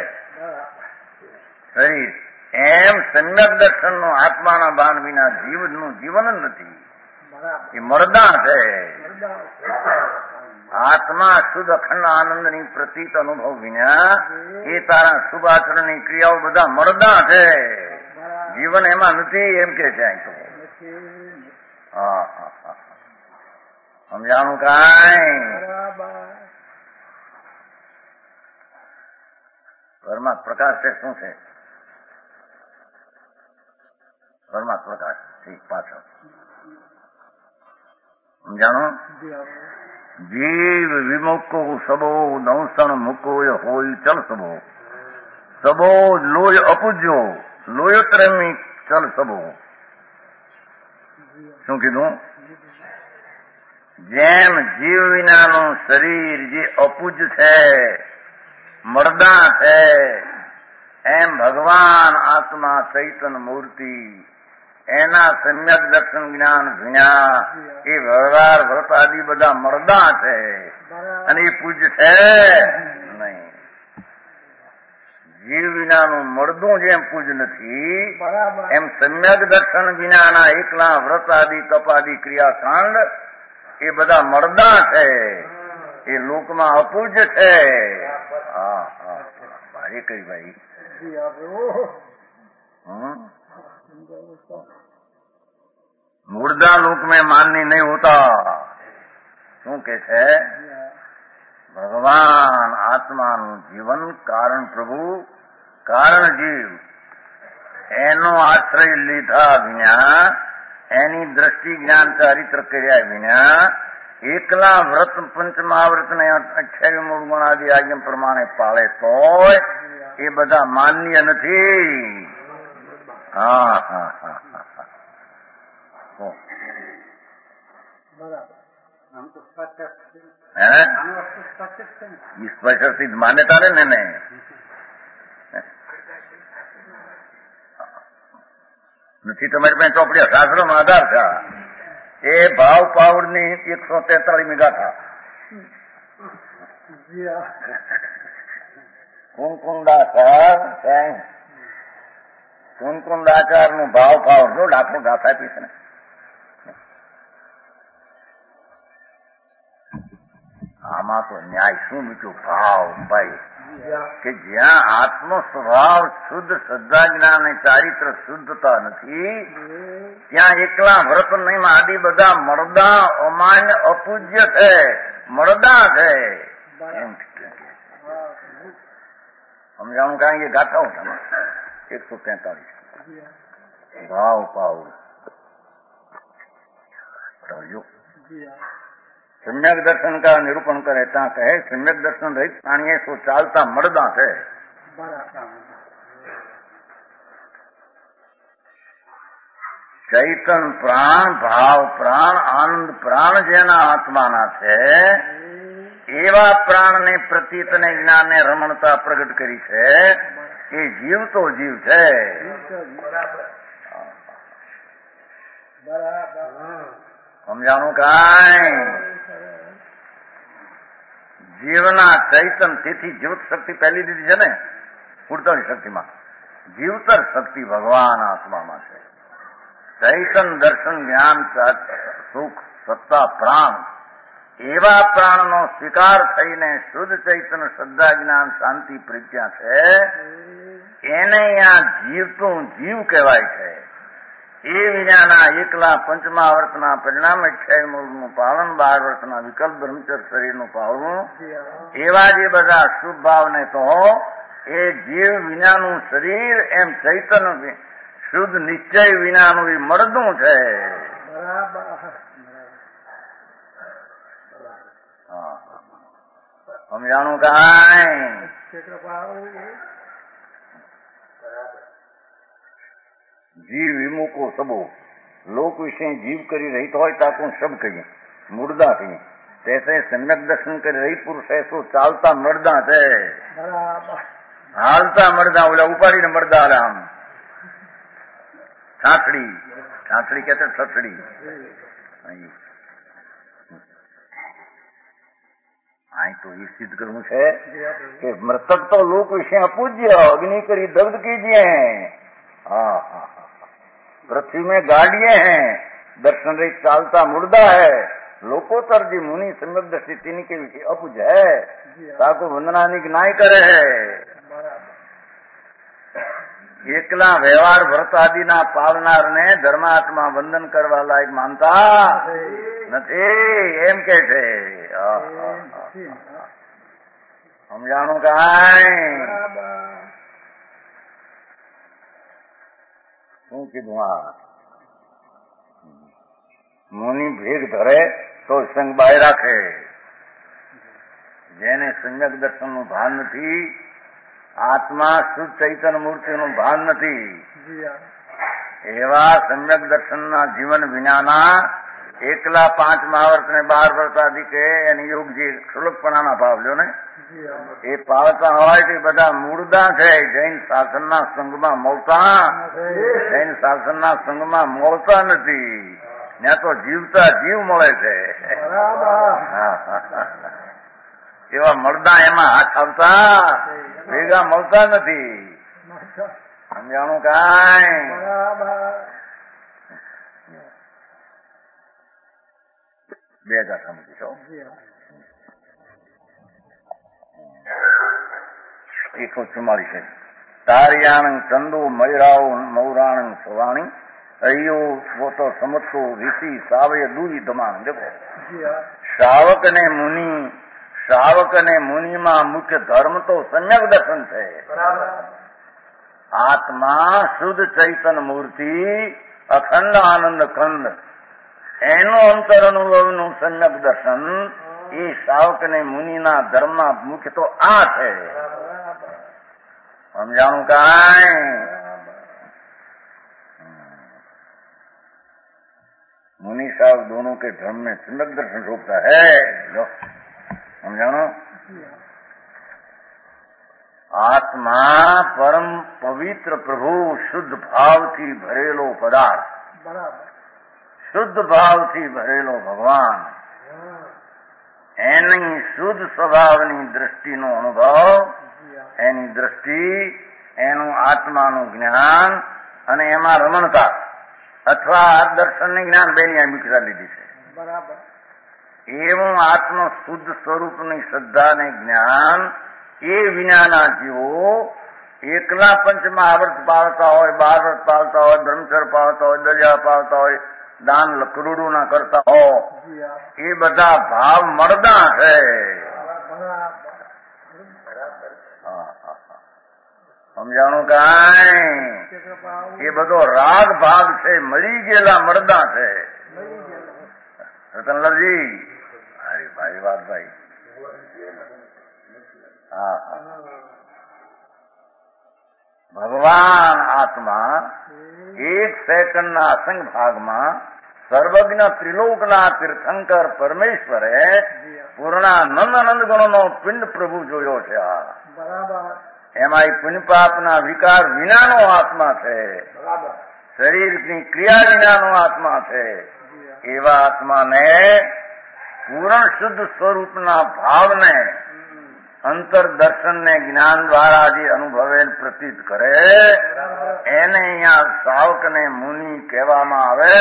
શરીર, એમ સમ્યક દર્શન નો આત્માના બાણ વિના જીવનું જીવન જ નથી. એ મરદા છે. આત્મા શુદ્ધ અખંડ આનંદની પ્રતીત અનુભવ વિના એ તારા શુભ આચરણની ક્રિયાઓ બધા મરદા છે. જીવન એમાં નથી એમ કે છે. તો હા હા હા સમજાણું કાંઈ? ઘરમાં પ્રકાશ છે શું છે? ઘરમાં પ્રકાશ ઠીક પાછળ સમજાણું? જીવ વિમુકો સબો દંસણ મૂકો હોય ચલ સબો. સબો લોય અપૂજ્યો લોયોત્રમી ચલ સબો. શું કીધું? જેમ જીવ વિનાનું શરીર જે અપૂજ છે, મરદા છે, એમ ભગવાન આત્મા ચૈતન મૂર્તિ એના સમ્યક દર્શન જ્ઞાન વિના એ વ્યવહાર વ્રત આદિ બધા મરદા છે અને એ પૂજ છે નહીં. જીવ વિનાનું મરદું જેમ પૂજ નથી એમ સમ્યક દર્શન વિનાના એકલા વ્રત આદિ તપ આદિ ક્રિયાકાંડ એ બધા મરદા છે. એ લોકમાં અપૂજ છે. હા હા ભાઈ કઈ ભાઈ હમ मुर्दा लोक में माननी नहीं होता. શું કે છે? ભગવાન આત્માનું જીવન કારણ પ્રભુ કારણ જીવ એનો આશ્રય લીધા વિના, એની દ્રષ્ટિ જ્ઞાન ચારિત્ર કર્યા વિના એકલા વ્રત પંચમહાવ્રત ને અઠ્યાવી મૂળ ગુણ આદિ આજ્ઞા પ્રમાણે પાળે તોય એ બધા માન્ય નથી. હા હા હા સ્પષ્ટ સિદ્ધ માન્યતા ને ને નથી. તમારી પાસે ચોપડી શાસ્ત્રમાં આધાર છે. એ ભાવ પાવડ ની એકસો તેતાળીસમી ગાથા કુંકુંદાચાર કુંકુંદાચાર નું ભાવ પાવડ જો લાખો ગાથા આપી છે ને. આમાં તો ન્યાય શું મૂક્યું? ભાવ ભાઈ કે જ્યાં આત્મ સ્વભાવ શુદ્ધ શ્રદ્ધા જ્ઞાન અને ચારિત્ર શુદ્ધતા નથી ત્યાં એકલા વ્રત નહીં આદિ બધા મરદા અમાન્ય અપૂજ્ય છે, મરદા છે. એમ સમજાણું કારણ કે ગાથાઓ એકસો તેતાલીસ ભાવ પાવ सम्यक दर्शन का निरूपण करे ત્યાં કહે सम्यक दर्शन रहित પ્રાણીએ તો ચાલતા મરદા છે. ચૈતન પ્રાણ, ભાવ પ્રાણ, આનંદ પ્રાણ જેના આત્માના છે એવા પ્રાણને પ્રતીત ને જ્ઞાનને રમણતા પ્રગટ કરી છે. એ જીવ તો જીવ છે. સમજાણું કાંઈ? જીવના ચૈતન તેથી જીવત શક્તિ પહેલી દીધી છે ને ઉડતાળી શક્તિમાં. જીવતર શક્તિ ભગવાન આત્મામાં છે. ચૈતન દર્શન જ્ઞાન સુખ સત્તા પ્રાણ એવા પ્રાણનો સ્વીકાર થઈને શુદ્ધ ચૈતન શ્રદ્ધા જ્ઞાન શાંતિ પ્રજ્ઞા છે એને આ જીવતું જીવ કહેવાય છે. એ વિનાના એકલા પંચમાવર્તના પરિણામ અઠ્યાવીસ મૂળનું પાલન, બાર વર્ષના વિકલ્પ બ્રહ્મચર્ય શરીરનું પાવવું, એવા જે બધા શુભ ભાવને તો એ જીવ વિનાનું શરીર એમ ચૈતન્ય શુદ્ધ નિશ્ચય વિનાનું એ મળદું છે. સમજાણું કાંઈ? જીવ વિમુકો સબો લોક વિશે જીવ કરી રહિત હોય તાકું શબ કહીએ મુર્દા કહીએ. તૈસે સમ્યક દર્શન કરી રહી પુરુષ એસો ચાલતા મરદા છે, હાલતા મરદા. ઓલા ઉપાડીને મરદા હાલે આમ છાંસડી છાંસડી કે છસડી. અહીં તો એ સિદ્ધ કરવું છે કે મૃતક તો લોક વિશે અપૂજ્ય અગ્નિ કરી દગ્ધ कीजिए. हाँ हाँ पृथ्वी में गाड़िए हैं, दर्शन रही चालता मुर्दा है. लोकोत्तर जी मुनि सम्यक दृष्टि तीन के विषय अपूज है, ताको वंदना नाय करे है. એકલા વ્યવહાર વ્રત આદિના પાલનારને ધર્માત્મા વંદન કરવા લાયક માનતા નથી એમ કે છે. સમજાણું કાંઈ? શું કીધું? આ મુનિ ભેગ ધરે તો સંગ બાય રાખે. જેને સમ્યક દર્શનનું ભાન નથી, આત્મા શુદ્ધ ચૈતન્ય મૂર્તિનું ભાન નથી, એવા સમ્યક દર્શનના જીવન વિનાના એકલા પાંચ મહાવર્ત ને બાર વર્ષ આદિ કે એની યોગ જે સુલભપણાના ભાવ લ્યો ને એ પાળતા હોય તે બધા મૂળદા છે. જૈન શાસનના સંઘમાં મળતા જૈન શાસનના સંઘમાં મળતા નથી. ત્યાં તો જીવતા જીવ મળે છે. એવા મળદા એમાં હાથ આવતા ભેગા મળતા નથી. સમજાણું કાંઈ? બે હજાર સમજીશો. એકસો ચુમ્માલીસ છે. તારિયાણ ચંદુ મયરાઓ મૌરાણ સવાણી અયો वो तो समझो ऋषि सावय दूरी दमान. देखो श्रावक ने मुनि श्रावक ने मुनि માં મુખ્ય ધર્મ તો સમ્યક દર્શન છે. આત્મા શુદ્ધ ચૈતન મૂર્તિ અખંડ આનંદ ખંડ એનું અંતર અનુભવનું સમ્યક દર્શન એ શ્રાવક ને મુનિના ધર્મના મુખ્ય તો આ છે. સમજાણું કાંઈ? मुनि साहब दोनों के धर्म में सम्यक दर्शन रोकता है. लो समझानो. आत्मा परम पवित्र प्रभु शुद्ध भावથી ભરેલો પદાર્થ, શુદ્ધ ભાવથી ભરેલો ભગવાન, એની શુદ્ધ સ્વભાવની દ્રષ્ટિનો અનુભવ, એની દ્રષ્ટિ, એનું આત્માનું જ્ઞાન અને એમાં રમણતા અથવા દર્શનની જ્ઞાન બેની મુખ્યતા લીધી છે. બરાબર. એવું આત્મ શુદ્ધ સ્વરૂપની શ્રદ્ધા ને જ્ઞાન એ વિનાના જીવો એકલા પંચમહાવર્ત પાળતા હોય, બાર વ્રત પાળતા હોય, બ્રહ્મચર્ય પાળતા હોય, દરિયા પાળતા હોય, દાન કરોડું ના કરતા હોય, એ બધા ભાવ મળદા છે. સમજાણું કાંઈ? એ બધો રાગ ભાગ છે, મળી ગયેલા મળદા છે. રતનલાલજી મારી ભાઈ વાત ભાઈ. હા હા. ભગવાન આત્મા એક સેકન્ડના અસંગ ભાગમાં સર્વજ્ઞ ત્રિલોકના તીર્થંકર પરમેશ્વરે પૂર્ણાનંદ આનંદ ગણનો પિંડ પ્રભુ જોયો છે. બરાબર. એમાં એ પુણ્ય પાપના વિકાર વિનાનો આત્મા છે, શરીરની ક્રિયા વિનાનો આત્મા છે. એવા આત્માને પૂર્ણ શુદ્ધ સ્વરૂપના ભાવને અંતર દર્શનને જ્ઞાન દ્વારા જે અનુભવે પ્રતીત કરે એને અહીંયા શ્રાવકને મુનિ કહેવામાં આવે.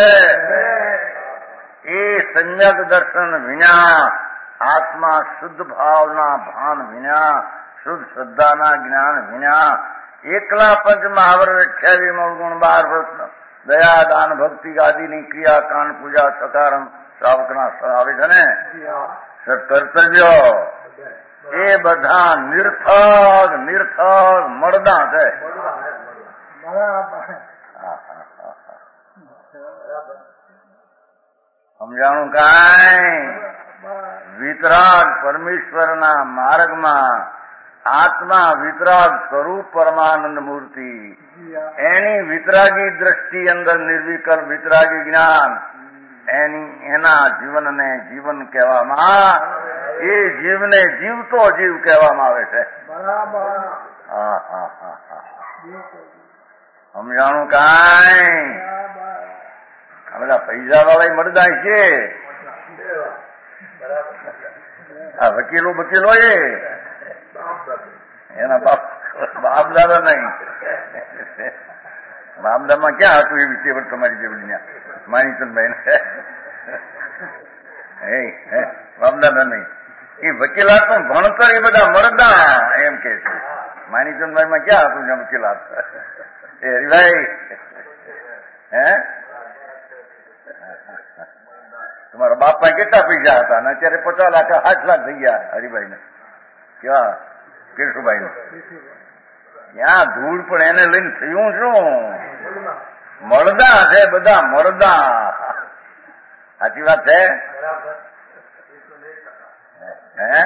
એ સમ્યક દર્શન વિના, આત્મા શુદ્ધ ભાવના ભાન વિના, શુદ્ધ શ્રદ્ધાના જ્ઞાન વિના એકલા પંચ મહાવર્ત અઠ્યાવીસ ગુણ બાર દયા દાન ભક્તિ આદિની ક્રિયા કાંડ પૂજા સકારમ શ્રાવકના આવે છે ને કર્તવ્ય એ બધા નિર્થક નિર્થક મળદા છે. સમજાણું કાંઈ? વિતરાગ પરમેશ્વરના માર્ગમાં આત્મા વિતરાગ સ્વરૂપ પરમાનંદ મૂર્તિ એની વિતરાગી દ્રષ્ટિ અંદર નિર્વિકલ્પ વિતરાગી જ્ઞાન એની એના જીવનને જીવન કહેવામાં એ જીવને જીવતો જીવ કહેવામાં આવે છે. હા હા હા હા સમજાણું કાંઈ? આ બધા પૈસા વાળા મળદાય છે. આ વકીલો વકીલો એ એના બાપ બાપ દાદા નહીં. બાપદામાં ક્યાં હતું એ વિશે તમારી જેવડી માનીચંદભાઈ ને બાપદાદા નહીં. એ વકીલાત નું ભણતર એ બધા મળદા એમ કે છે. માનીચંદભાઈ માં ક્યાં હતું જ્યાં વકીલાત? એ હરિભાઈ હે તમારા બાપા કેટલા પૈસા હતા ને અત્યારે પચાસ લાખ આઠ લાખ થઈ ગયા હરિભાઈ ને. કેવા કેશુભાઈ ને ત્યાં ધૂળ પણ એને લઈને થયું શું? મળદા છે બધા મળદા. સાચી વાત છે હે?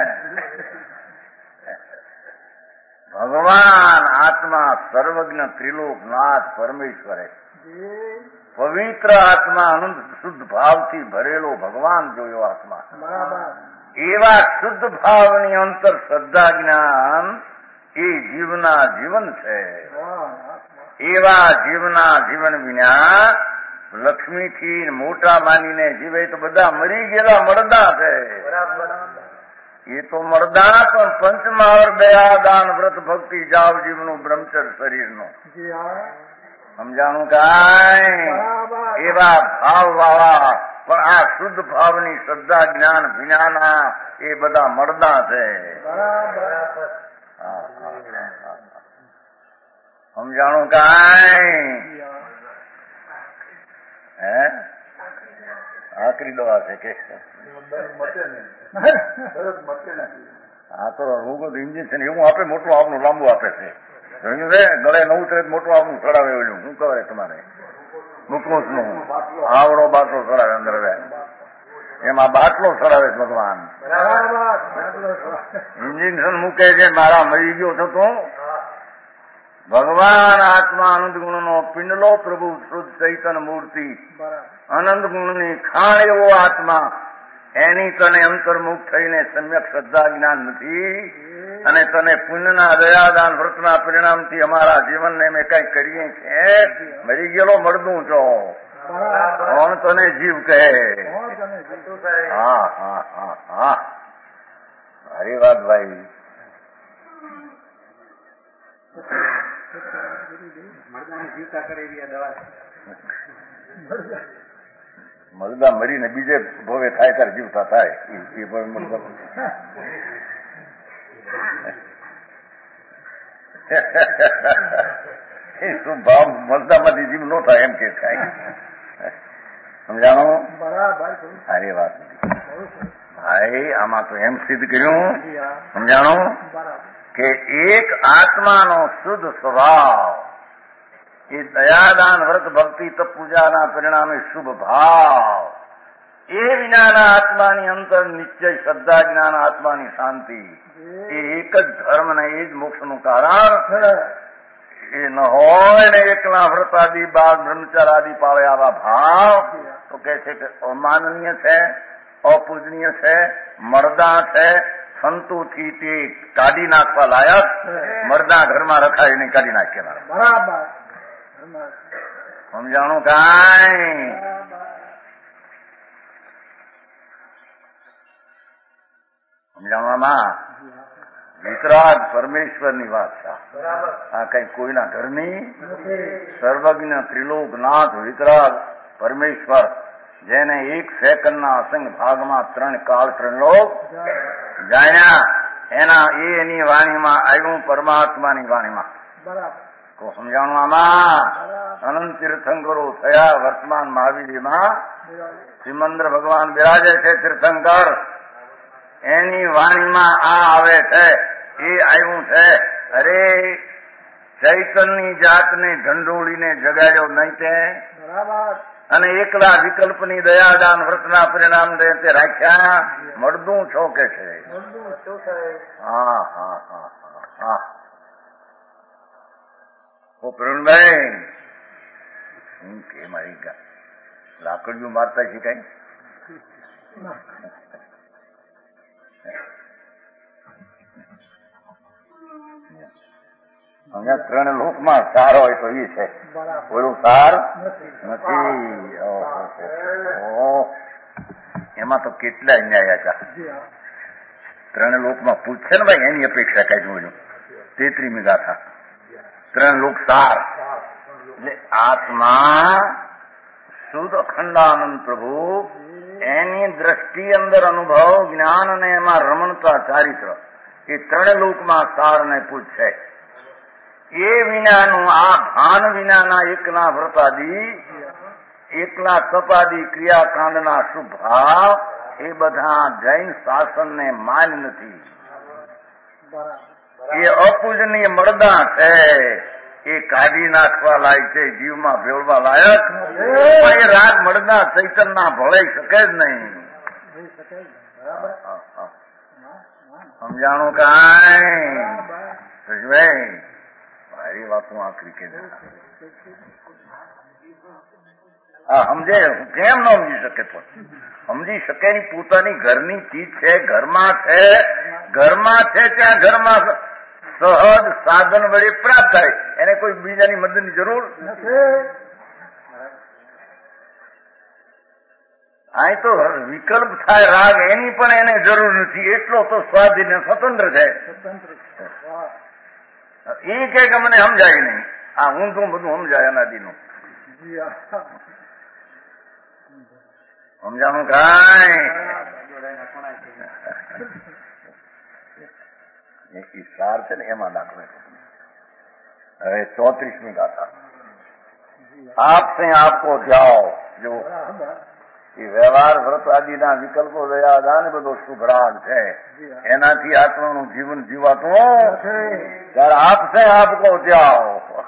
ભગવાન આત્મા સર્વજ્ઞ ત્રિલોકનાથ પરમેશ્વરે પવિત્ર આત્મા અનંત શુદ્ધ ભાવથી ભરેલો ભગવાન જોયો આત્મા. એવા શુદ્ધ ભાવની અંતર શ્રદ્ધા જ્ઞાન એ જીવના જીવન છે. એવા જીવના જીવન વિના લક્ષ્મીથી મોટા માનીને જીવે તો બધા મરી ગયેલા મળદા છે. એ તો મળદા પણ પંચમહાવર દયા દાન વ્રત ભક્તિ જાવ જીવનું બ્રહ્મચર શરીરનું સમજાણું કાંઈ? એવા ભાવ વાળા પણ આ શુદ્ધ ભાવની શ્રદ્ધા જ્ઞાન વિનાના એ બધા મળદા છે. સમજાણું કાંઈ? હે આકરી દવા છે કે હા તો હું ઇન્જેક્શન એવું આપે મોટું આપનું લાંબુ આપે છે. જોયું છે ગળે નવું તરત મોટું આપનું ચડાવે ઓલું શું કહેવાય તમારે મુકુસ નું આવડો બાટલો ચડાવે અંદર એમાં બાટલો ચડાવે છે ભગવાન. ઇન્જેક્શન મૂકે છે મારા મરી ગયો છો તો ભગવાન આત્મા આનંદ ગુણ નો પિંડલો પ્રભુ શુદ્ધ ચૈતન્ય મૂર્તિ આનંદ ગુણની ખાણ એવો આત્મા એની તને અંતર્મુખ થઈને સમ્યક શ્રદ્ધા જ્ઞાન નથી અને તને પુણ્યના દયાદાન વ્રતના પરિણામથી અમારા જીવનને અમે કઈ કરીએ છીએ. મરી ગયેલો મળદું છો કોણ તને જીવ કહે? હા હા હા હા મારી વાત ભાઈ. મળદા મરીને બીજે ભોવે થાય ત્યારે જીવતા થાય એ શું ભાવ મળદામાંથી જીવ નો થાય એમ કે થાય. સમજાણો? સારી વાત ભાઈ. આમાં તો એમ સિદ્ધ કર્યું સમજાણો કે એક આત્માનો શુદ્ધ સ્વભાવ એ દયાદાન વ્રત ભક્તિ તપ પૂજાના પરિણામે શુભ ભાવ એ વિનાના આત્માની અંતર નિશ્ચય શ્રદ્ધા જ્ઞાન આત્માની શાંતિ એ એક જ ધર્મ ને એ જ મોક્ષનું કારણ એ ન હોય ને એકલા વ્રત આદિ બાદ બ્રહ્મચાર આદિ પાવે આવા ભાવ તો કે છે કે અમાનનીય છે, અપૂજનીય છે, મળદા છે. સંતોથી તે કાઢી નાખવા લાયક મરદા ઘરમાં રખાય નહીં કાઢી નાખે. બરાબર સમજાણું કાંઈ? સમજાણવામાં વિતરાગ પરમેશ્વરની વાત છે. આ કઈ કોઈના ઘરની સર્વજ્ઞ ત્રિલોકનાથ વિતરાગ પરમેશ્વર જેને એક સેકન્ડના અસંગ ભાગમાં ત્રણ કાળ ત્રણ લોક જાણ્યા એના એ એની વાણીમાં આવ્યું પરમાત્માની વાણીમાં તો સમજાણું આમાં અનંત તીર્થંકરો થયા વર્તમાન મહાવીરમાં શ્રીમંદર ભગવાન બિરાજે છે તીર્થંકર એની વાણીમાં આ આવે છે એ આવ્યું છે અરે ચૈતનની જાતને ઢંઢોળીને જગાડ્યો નહીં તે અને એકલા વિકલ્પની દયાદાન વ્રતના પરિણામ દે તે રાખ્યા મળદું છો કે છે હા હા હા હા હા ઓ પ્રવીણભાઈ શું કે મારી લાકડીઓ મારતા શીખાય અહીંયા ત્રણ લોકમાં સાર હોય તો એ છે ઓલું સાર નથી એમાં તો કેટલા અન્યાય હતા ત્રણ લોકમાં પૂછશે ને ભાઈ એની અપેક્ષા કઈ જોયું તેત્રીમી ગાથા ત્રણ લોક સાર એટલે આત્મા શુદ્ધ અખંડાનંદ પ્રભુ એની દ્રષ્ટિ અંદર અનુભવ જ્ઞાન અને એમાં રમણતા ચારિત્ર એ ત્રણ લોકમાં સાર ને પૂછશે એ વિનાનું આ ભાન વિનાના એકલા વ્રતાદી એકલા તપાદી ક્રિયાકાંડના શુભાવ એ બધા જૈન શાસનને માન નથી એ અપૂજનીય મળદા છે એ કાઢી નાખવા લાયક છે જીવમાં ભેળવા લાયક પણ એ રાગ મળદા ચૈતનના ભળાઈ શકે જ નહીં સમજાણું કાંઈ સજભાઈ મારી વાતો આખરી કે હા સમજે કેમ ન સમજી શકે પણ સમજી શકે ની પોતાની ઘરની ચીજ છે ઘરમાં છે ઘરમાં છે ત્યાં ઘરમાં સહજ સાધન વડે પ્રાપ્ત થાય એને કોઈ બીજાની મદદની જરૂર નથી અહીં તો વિકલ્પ થાય રાગ એની પણ એને જરૂર નથી એટલો તો સ્વાધીન સ્વતંત્ર છે એ કે મને સમજાય નહીં આ ઊંધું બધું સમજાય અનાદિનું સમજાણું કાંઈ એ સાર છે ને એમાં દાખલો હવે ચોત્રીસમી ગાથા આપસે આપકો જાઓ જો એ વ્યવહાર વ્રત આદિના વિકલ્પો રહ્યા હતા ને બધો શુભરાગ છે એનાથી આત્માનું જીવન જીવાતું ત્યારે આપસે આપકો જાઓ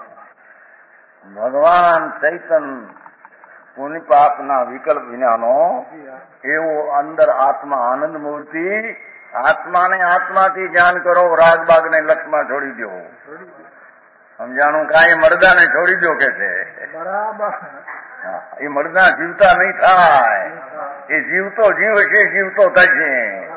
ભગવાન ચૈતન પુણ્ય પાપના વિકલ્પ વિનાનો એવો અંદર આત્મા આનંદ મૂર્તિ આત્માને આત્માથી જ્ઞાન કરો રાગબાગ ને લક્ષમાં છોડી દો સમજાણું કાંઈ મરદાને છોડી દો કે છે એ મરદા જીવતા નહીં થાય એ જીવતો જીવ છે જીવતો થશે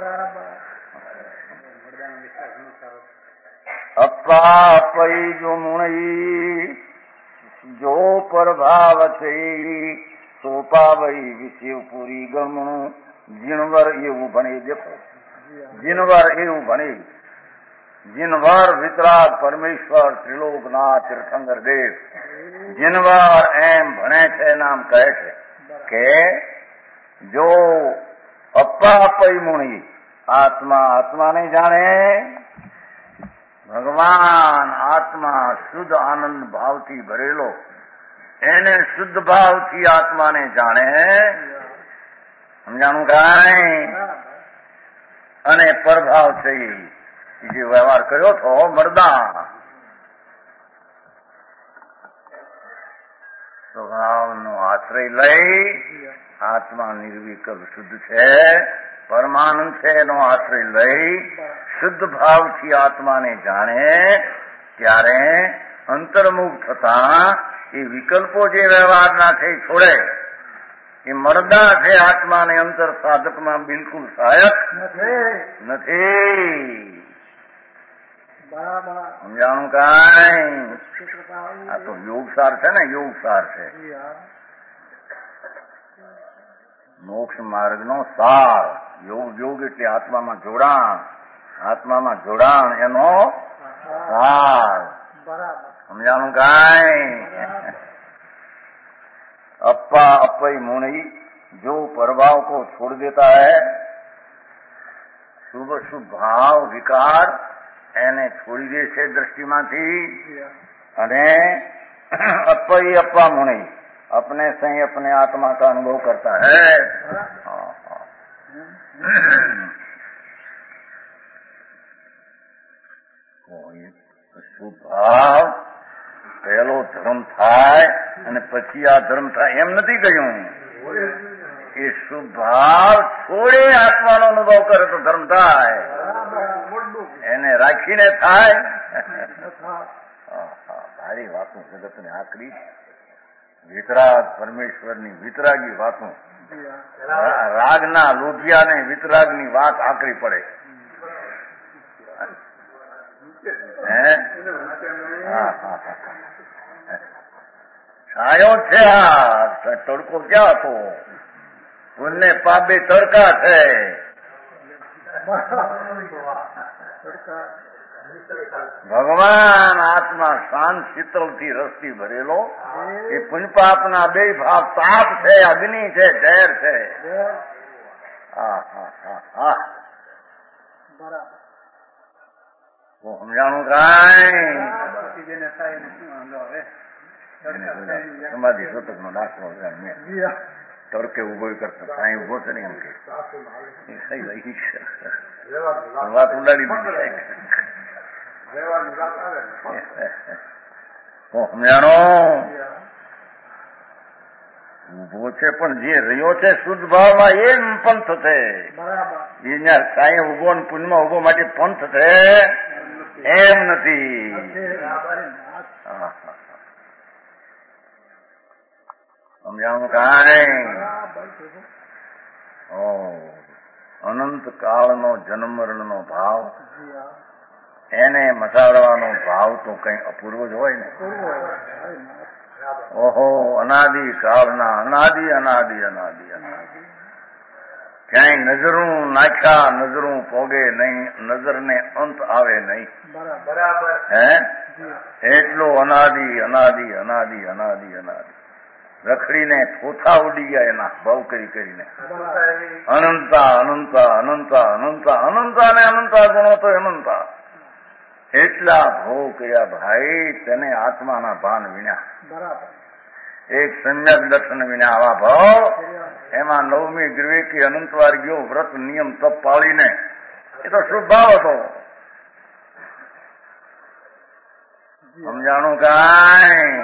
અપ્પા અપઈ જો મુણઈ જો પ્રભાવ છે સોપાવઈ વિશિવપુરી ગમણું જીણવર એવું ભણે દેખો જીનવર એવું ભણે જીનવર વિતરાગ પરમેશ્વર ત્રિલોકનાથ તીર્થંકર દેવ જીનવર એમ ભણે છે નામ કહે છે કે જો અપ્પા અપઈ મુણી આત્મા આત્માને જાણે ભગવાન આત્મા શુદ્ધ આનંદ ભાવથી ભરેલો એને શુદ્ધ ભાવથી આત્માને જાણે સમજાણું કાંઈ અને પરભાવ છે જે વ્યવહાર કર્યો હતો મરદા સ્વભાવનો આશ્રય લઈ આત્મા નિર્વિકલ્પ શુદ્ધ છે પરમાનંદ છે એનો આશ્રય લઈ શુદ્ધ ભાવથી આત્માને જાણે ત્યારે અંતર્મુખ થતા એ વિકલ્પો જે વ્યવહારના છે છોડે એ મરદા છે આત્માને અંતર સાધકમાં બિલકુલ સહાયક નથી સમજાણું કાંઈ આ તો યોગસાર છે ને યોગસાર છે મોક્ષ માર્ગ નો સાર યોગ યોગ એટલે આત્મામાં જોડાણ આત્મામાં જોડાણ એનો સાર સમજાણું કાંઈ अप्पा अपई मुनि जो प्रभाव को छोड़ देता है શુભ શુભ ભાવ વિકાર એને છોડી દે છે દ્રષ્ટિમાંથી અને अपई अपा मुनि अपने से ही अपने आत्मा का अनुभव करता है। શુભ ભાવ પહેલો ધર્મ થાય અને પછી આ ધર્મ થાય એમ નથી કહ્યું. એ શુભ ભાવ છોડે આત્માનો અનુભવ કરે તો ધર્મ થાય, એને રાખીને થાય. સારી વાતો જગતને આકરી, વિતરાગ પરમેશ્વરની વિતરાગી વાતો, રાગના લોભિયાને વિતરાગની વાત આકરી પડે. છાયો છે આ તડકો ક્યાં હતો? પુણ્ય પાપે તડકા છે. ભગવાન આત્મા શાંત શીતળથી રસથી ભરેલો, એ પુણ્ય પાપના બે ભાવ તાપ છે, અગ્નિ છે, ઝેર છે. હા હા હા હા સમજાણું કાંઈ? સમાધિ શોતક નો દાખલો તડકે ઉભો કરતો કાંઈ ઉભો છે ને એમ કે વાત ઉડાડી દીધી. સમજાણો? ઉભો છે પણ જે રહ્યો છે શુદ્ધ ભાવમાં એમ પંથ છે. અહીંયા કાંઈ ઉભો ને પુણ્યમાં ઉભો માટે પંથ છે એમ નથી. સમજાણું કાંઈ? ઓ અનંત કાળનો જન્મ મરણનો ભાવ, એને મટાડવાનો ભાવ તો કઈ અપૂર્વ જ હોય ને. ઓહો અનાદિ કાળના અનાદિ અનાદિ અનાદિ અનાદિ ક્યાંય નજરું નાખ્યા નજરું પોગે નહીં, નજરને અંત આવે નહીં. હે એટલો અનાદિ અનાદિ અનાદિ અનાદિ અનાદિ રખડીને થોથા ઉડી ગયા એના ભાવ કરી કરીને. અનંતા અનંતા અનંતા અનંતા અનંતા ને અનંતા ગણો તો અનંતા. એટલા ભાવ કર્યા ભાઈ, તેને આત્માના ભાન વિના, એક સમ્યક દર્શન વિના આવા ભાવ. એમાં નવમી ગ્રીવેકી અનંતવાર ગયો વ્રત નિયમ તપ પાળીને, એ તો શુભ ભાવ હતો. સમજાણું કાંઈ?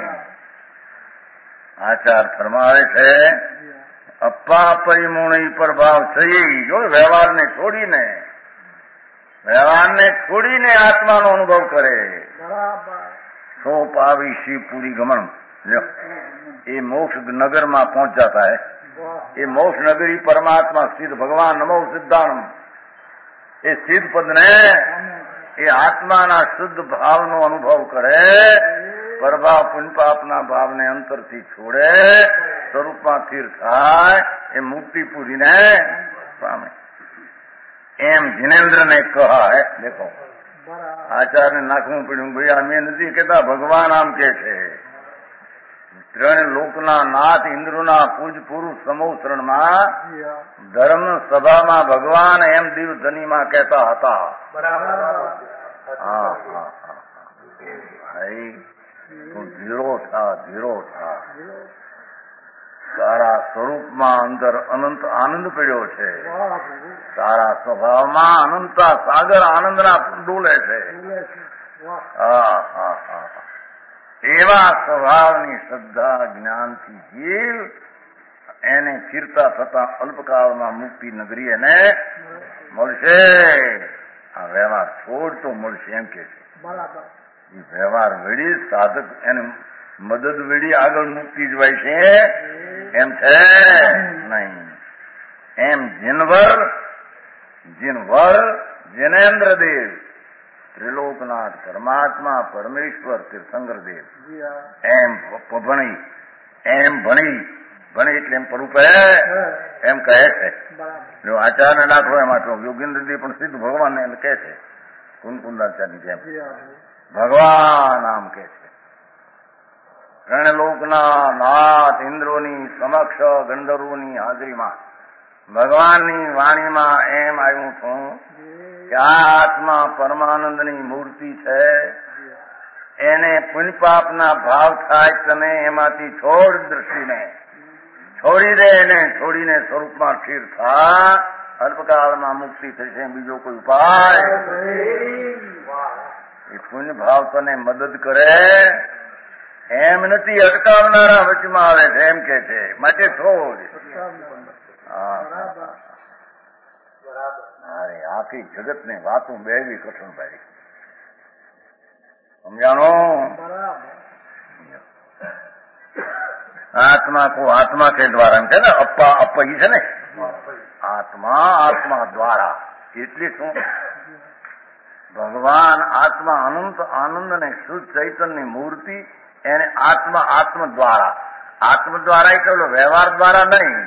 આચાર ફરમાવે છે અપ્પા પઈ મુણી પર ભાવ થઈ. જો વ્યવહારને છોડીને, વ્યવહારને છોડીને આત્માનો અનુભવ કરે. સો પાવી શિવ પૂરી ગમન. એ મોક્ષ નગર માં પહોંચ જાતા હૈ. એ મોક્ષ નગરી પરમાત્મા સિદ્ધ ભગવાન નમો સિદ્ધાનમ. એ સિદ્ધ પદ ને એ આત્માના શુદ્ધ ભાવનો અનુભવ કરે. પરભાવ પુણ્યપાપના ભાવને અંતરથી છોડે, સ્વરૂપમાં સ્થિર થાય, એ મુક્તિ પૂરીને પામે. એમ જીનેન્દ્રને કહા હે. દેખો આચાર્યને નાખવું પડ્યું, ભાઈ અમે નથી કહેતા, ભગવાન આમ કે છે. ત્રણ લોકના નાથ ઇન્દ્રના પૂજ પુરુષ સમોસરણમાં ધર્મ સભામાં ભગવાન એમ દિવ ધનીમાં કહેતા હતા. હા હા હા ભાઈ તું ધીરો થા, ધીરો થા. તારા સ્વરૂપમાં અંદર અનંત આનંદ પડ્યો છે. તારા સ્વભાવમાં અનંતા સાગર આનંદના ડોલે છે. હા હા હા એવા સ્વભાવની શ્રદ્ધા જ્ઞાનથી જીવ, એને ફીરતા થતા અલ્પકાળમાં મુક્તિ નગરી એને મળશે. આ વ્યવહાર છોડ તો મળશે એમ કે છે. એ વ્યવહાર વેડી સાધક એને મદદ વેડી આગળ મુક્તિ જવાય છે એમ છે નહીં. એમ જીનવર જીનવર જીનેન્દ્ર દેવ, ત્રિલોકનાથ પરમાત્મા પરમેશ્વર તીર્થંકર દેવ એમ ભણી, એમ ભણી ભણી એટલે એમ પરૂપે એમ કહે છે. જો આચાર્ય દાખલો એમાં તો યોગેન્દ્રજી પણ સિદ્ધ ભગવાન એમ કહે છે. કુંદકુંદાચાર્યની જેમ ભગવાન આમ કે છે. ત્રણલોકના નાથ ઇન્દ્રોની સમક્ષ ગંધર્વોની હાજરીમાં ભગવાનની વાણીમાં એમ આવ્યું છું કે આ આત્મા પરમાનંદની મૂર્તિ છે. એને પુણ્યપાપના ભાવ થાય, તમે એમાંથી છોડ દ્રષ્ટિને છોડી દે, એને છોડીને સ્વરૂપમાં સ્થિર થા, અલ્પકાળમાં મુક્તિ થશે. બીજો કોઈ ઉપાય? એ પુણ્ય ભાવ તને મદદ કરે એમ નથી, અટકાવનારા વચમાં આવે છે એમ કે છે, માટે છોડ. અરે આખી જગત ની વાતું બેવી કઠણ ભાઈ, સમજાણો? આત્મા કો આત્મા કે દ્વારા એમ છે ને, અપ્પા અપહી છે ને, આત્મા આત્મા દ્વારા. એટલે શું? ભગવાન આત્મા અનંત આનંદ અને શુદ્ધ ચૈતન્યની મૂર્તિ, એને આત્મા આત્મ દ્વારા. આત્મ દ્વારા એટલે વ્યવહાર દ્વારા નહીં.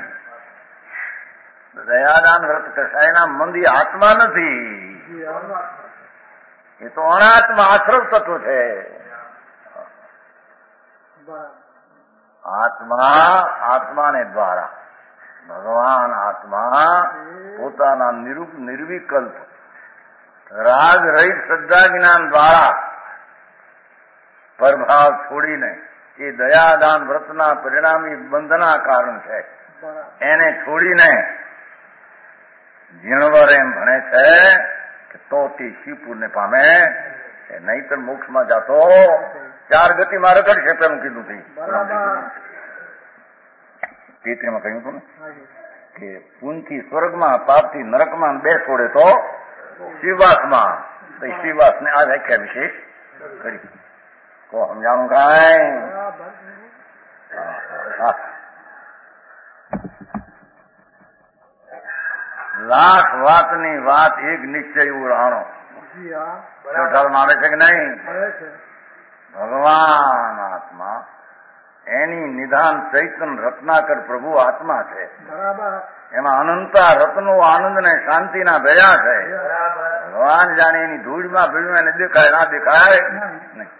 દયાદાન વ્રત કસાયના મંદી આત્મા નથી, એ તો અનાત્મા આશ્રવ તત્વ છે. આત્મા આત્માને દ્વારા, ભગવાન આત્મા પોતાના નિર્વિકલ્પ રાગ રહિત શ્રદ્ધા જ્ઞાન દ્વારા પ્રભાવ છોડીને, એ દયાદાન વ્રતના પરિણામી બંધના કારણ છે, એને છોડીને જીણવર એમ ભણે છે કે તો તે શિવપુરને પામે, નહીતર મોક્ષમાં જાતો ચાર ગતિમાં રખડશે. એમ કીધું હતું તેત્રીમાં કહ્યું હતું ને કે પુણ્યથી સ્વર્ગમાં, પાપથી નરકમાં, બે છોડે તો શિવાસમાં. શિવાસ ને આ વ્યાખ્યા વિશે કરી. તો સમજાણું કાંઈ? લાખ વાતની વાત એક નિશ્ચય ઉરાણો ચોથામાં આવે છે કે નહીં? ભગવાન આત્મા, એની નિધાન ચૈતન રત્નાકર પ્રભુ આત્મા છે. એમાં અનંતા રત્નો આનંદ ને શાંતિના ભયા છે. ભગવાન જાણે એની ધૂળમાં ભીડ્યું, એને દેખાય ના દેખાય નહીં.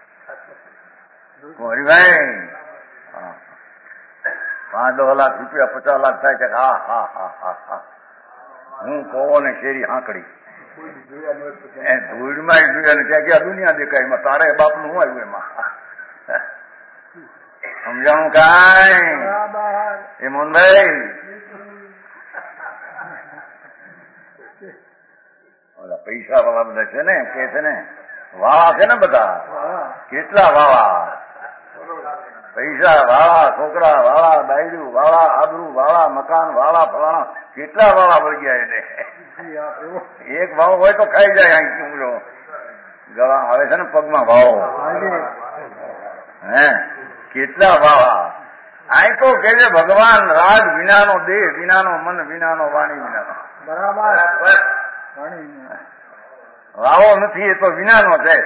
હરિભાઈ પાંચ દસ લાખ રૂપિયા પચાસ લાખ થાય છે. હા હા હા હા હા હું કહો ને શેરી હાંકડી એ ધૂળમાં જોયા ને ત્યાં ક્યાં દુનિયા દેખાય, એમાં તારે બાપ નું હું આવ્યું એમાં? સમજાણું કાંઈ? એ મોહનભાઈ ઓલા પૈસા વાળા બધા છે ને, કે છે ને વાળા છે ને બધા, કેટલા વાળા? પૈસા વાળા, છોકરા વાળા, બાયડું વાળા, આબરૂ વાળા, મકાન વાળા, ફલાણા કેટલા વાળા વળગ્યા. એને એક ભાવ હોય તો ખાઈ જાય. ગળા આવે છે ને પગમાં ભાવ, હે કેટલા વાળા. અહીં તો કે છે ભગવાન રાગ વિનાનો દેહ, વિનાનો મન, વિનાનો વાણી, વિનાનો બરાબર વાવો નથી, એ તો વિનાનો છે.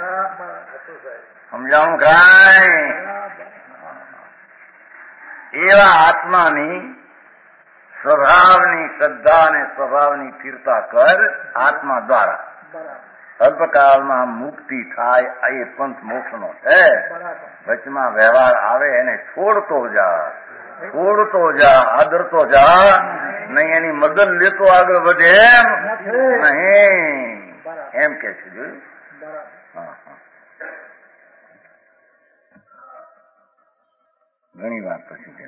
સમજાણું કાંઈ? એવા આત્માની સ્વભાવની શ્રદ્ધા અને સ્વભાવની સ્થિરતા કર, આત્મા દ્વારા અલ્પકાળમાં મુક્તિ થાય. એ પંથ મોક્ષનો છે. વચમાં વ્યવહાર આવે એને છોડતો જા, છોડતો જા, આદરતો જા, નહીં એની મદદ લેતો આગળ વધે એમ નહીં, એમ કે છે. જોયું? હા હા ઘણી વાર પછી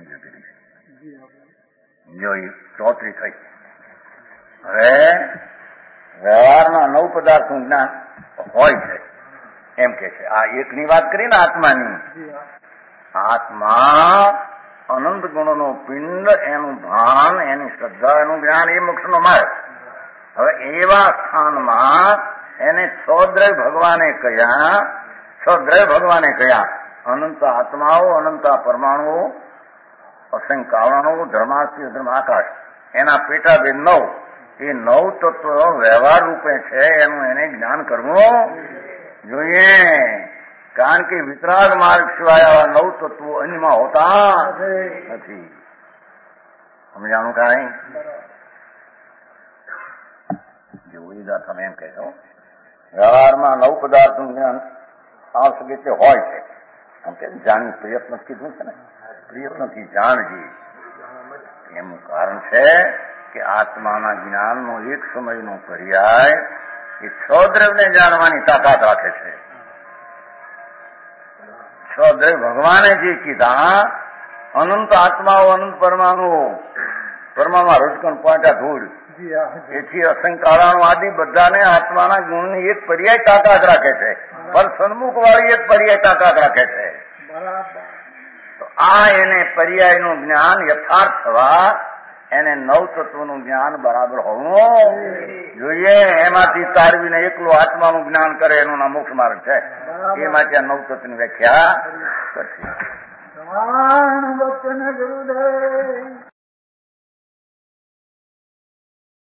જો ચોત્રી થઈ. હવે વ્યવહારમાં નવ પદાર્થનું જ્ઞાન હોય છે એમ કે છે. આ એકની વાત કરી ને આત્માની. આત્મા અનંત ગુણોનો પિંડ, એનું ભાન, એની શ્રદ્ધા, એનું જ્ઞાન, એ મોક્ષનો માર્ગ. હવે એવા સ્થાનમાં એને છદ્રય ભગવાને કહ્યા, છદ્રય ભગવાને કહ્યા અનંત આત્માઓ, અનંત પરમાણુઓ, અસંખ્ય કારણો, ધર્માસ્ય ધર્મ આકાશ, એના પેટાભેદ નવ. એ નવ તત્વ વ્યવહાર રૂપે છે, એનું એને જ્ઞાન કરવું જોઈએ. કારણ કે વિતરાગ માર્ગ સિવાય આવા નવ તત્વો અન્યમાં હોતા નથી. સમજાણું કાંઈ? જેવું ઈદા તમે એમ કહેશો વ્યવહારમાં નવ પદાર્થનું જ્ઞાન આવશ્યક છે, હોય છે. આમ કે જાણી પ્રયત્ન કીધું છે ને, પ્રયત્નથી જાણજી. એનું કારણ છે કે આત્માના જ્ઞાનનો એક સમયનો પર્યાય એ છ દ્રવ્યને જાણવાની તાકાત રાખે છે. તો ભગવાને જે કીધા અનંત આત્માઓ અનંત પરમાણુઓ પરમાણુમાં રોજકણ પાંચા ધૂળ એથી અસંકારાણું આદિ બધાને આત્માના ગુણની એક પર્યાય તાકાત રાખે છે, પણ સન્મુખ વાળી એક પર્યાય તાકાત રાખે છે. તો આ એને પર્યાયનું જ્ઞાન યથાર્થ થવા એને નવ તત્વનું જ્ઞાન બરાબર હોવું જોઈએ. એમાંથી તારવીને એકલું આત્માનું જ્ઞાન કરે એનું નામ મોક્ષ માર્ગ છે. એ માટે આ નવ તત્વની વ્યાખ્યા કરશે.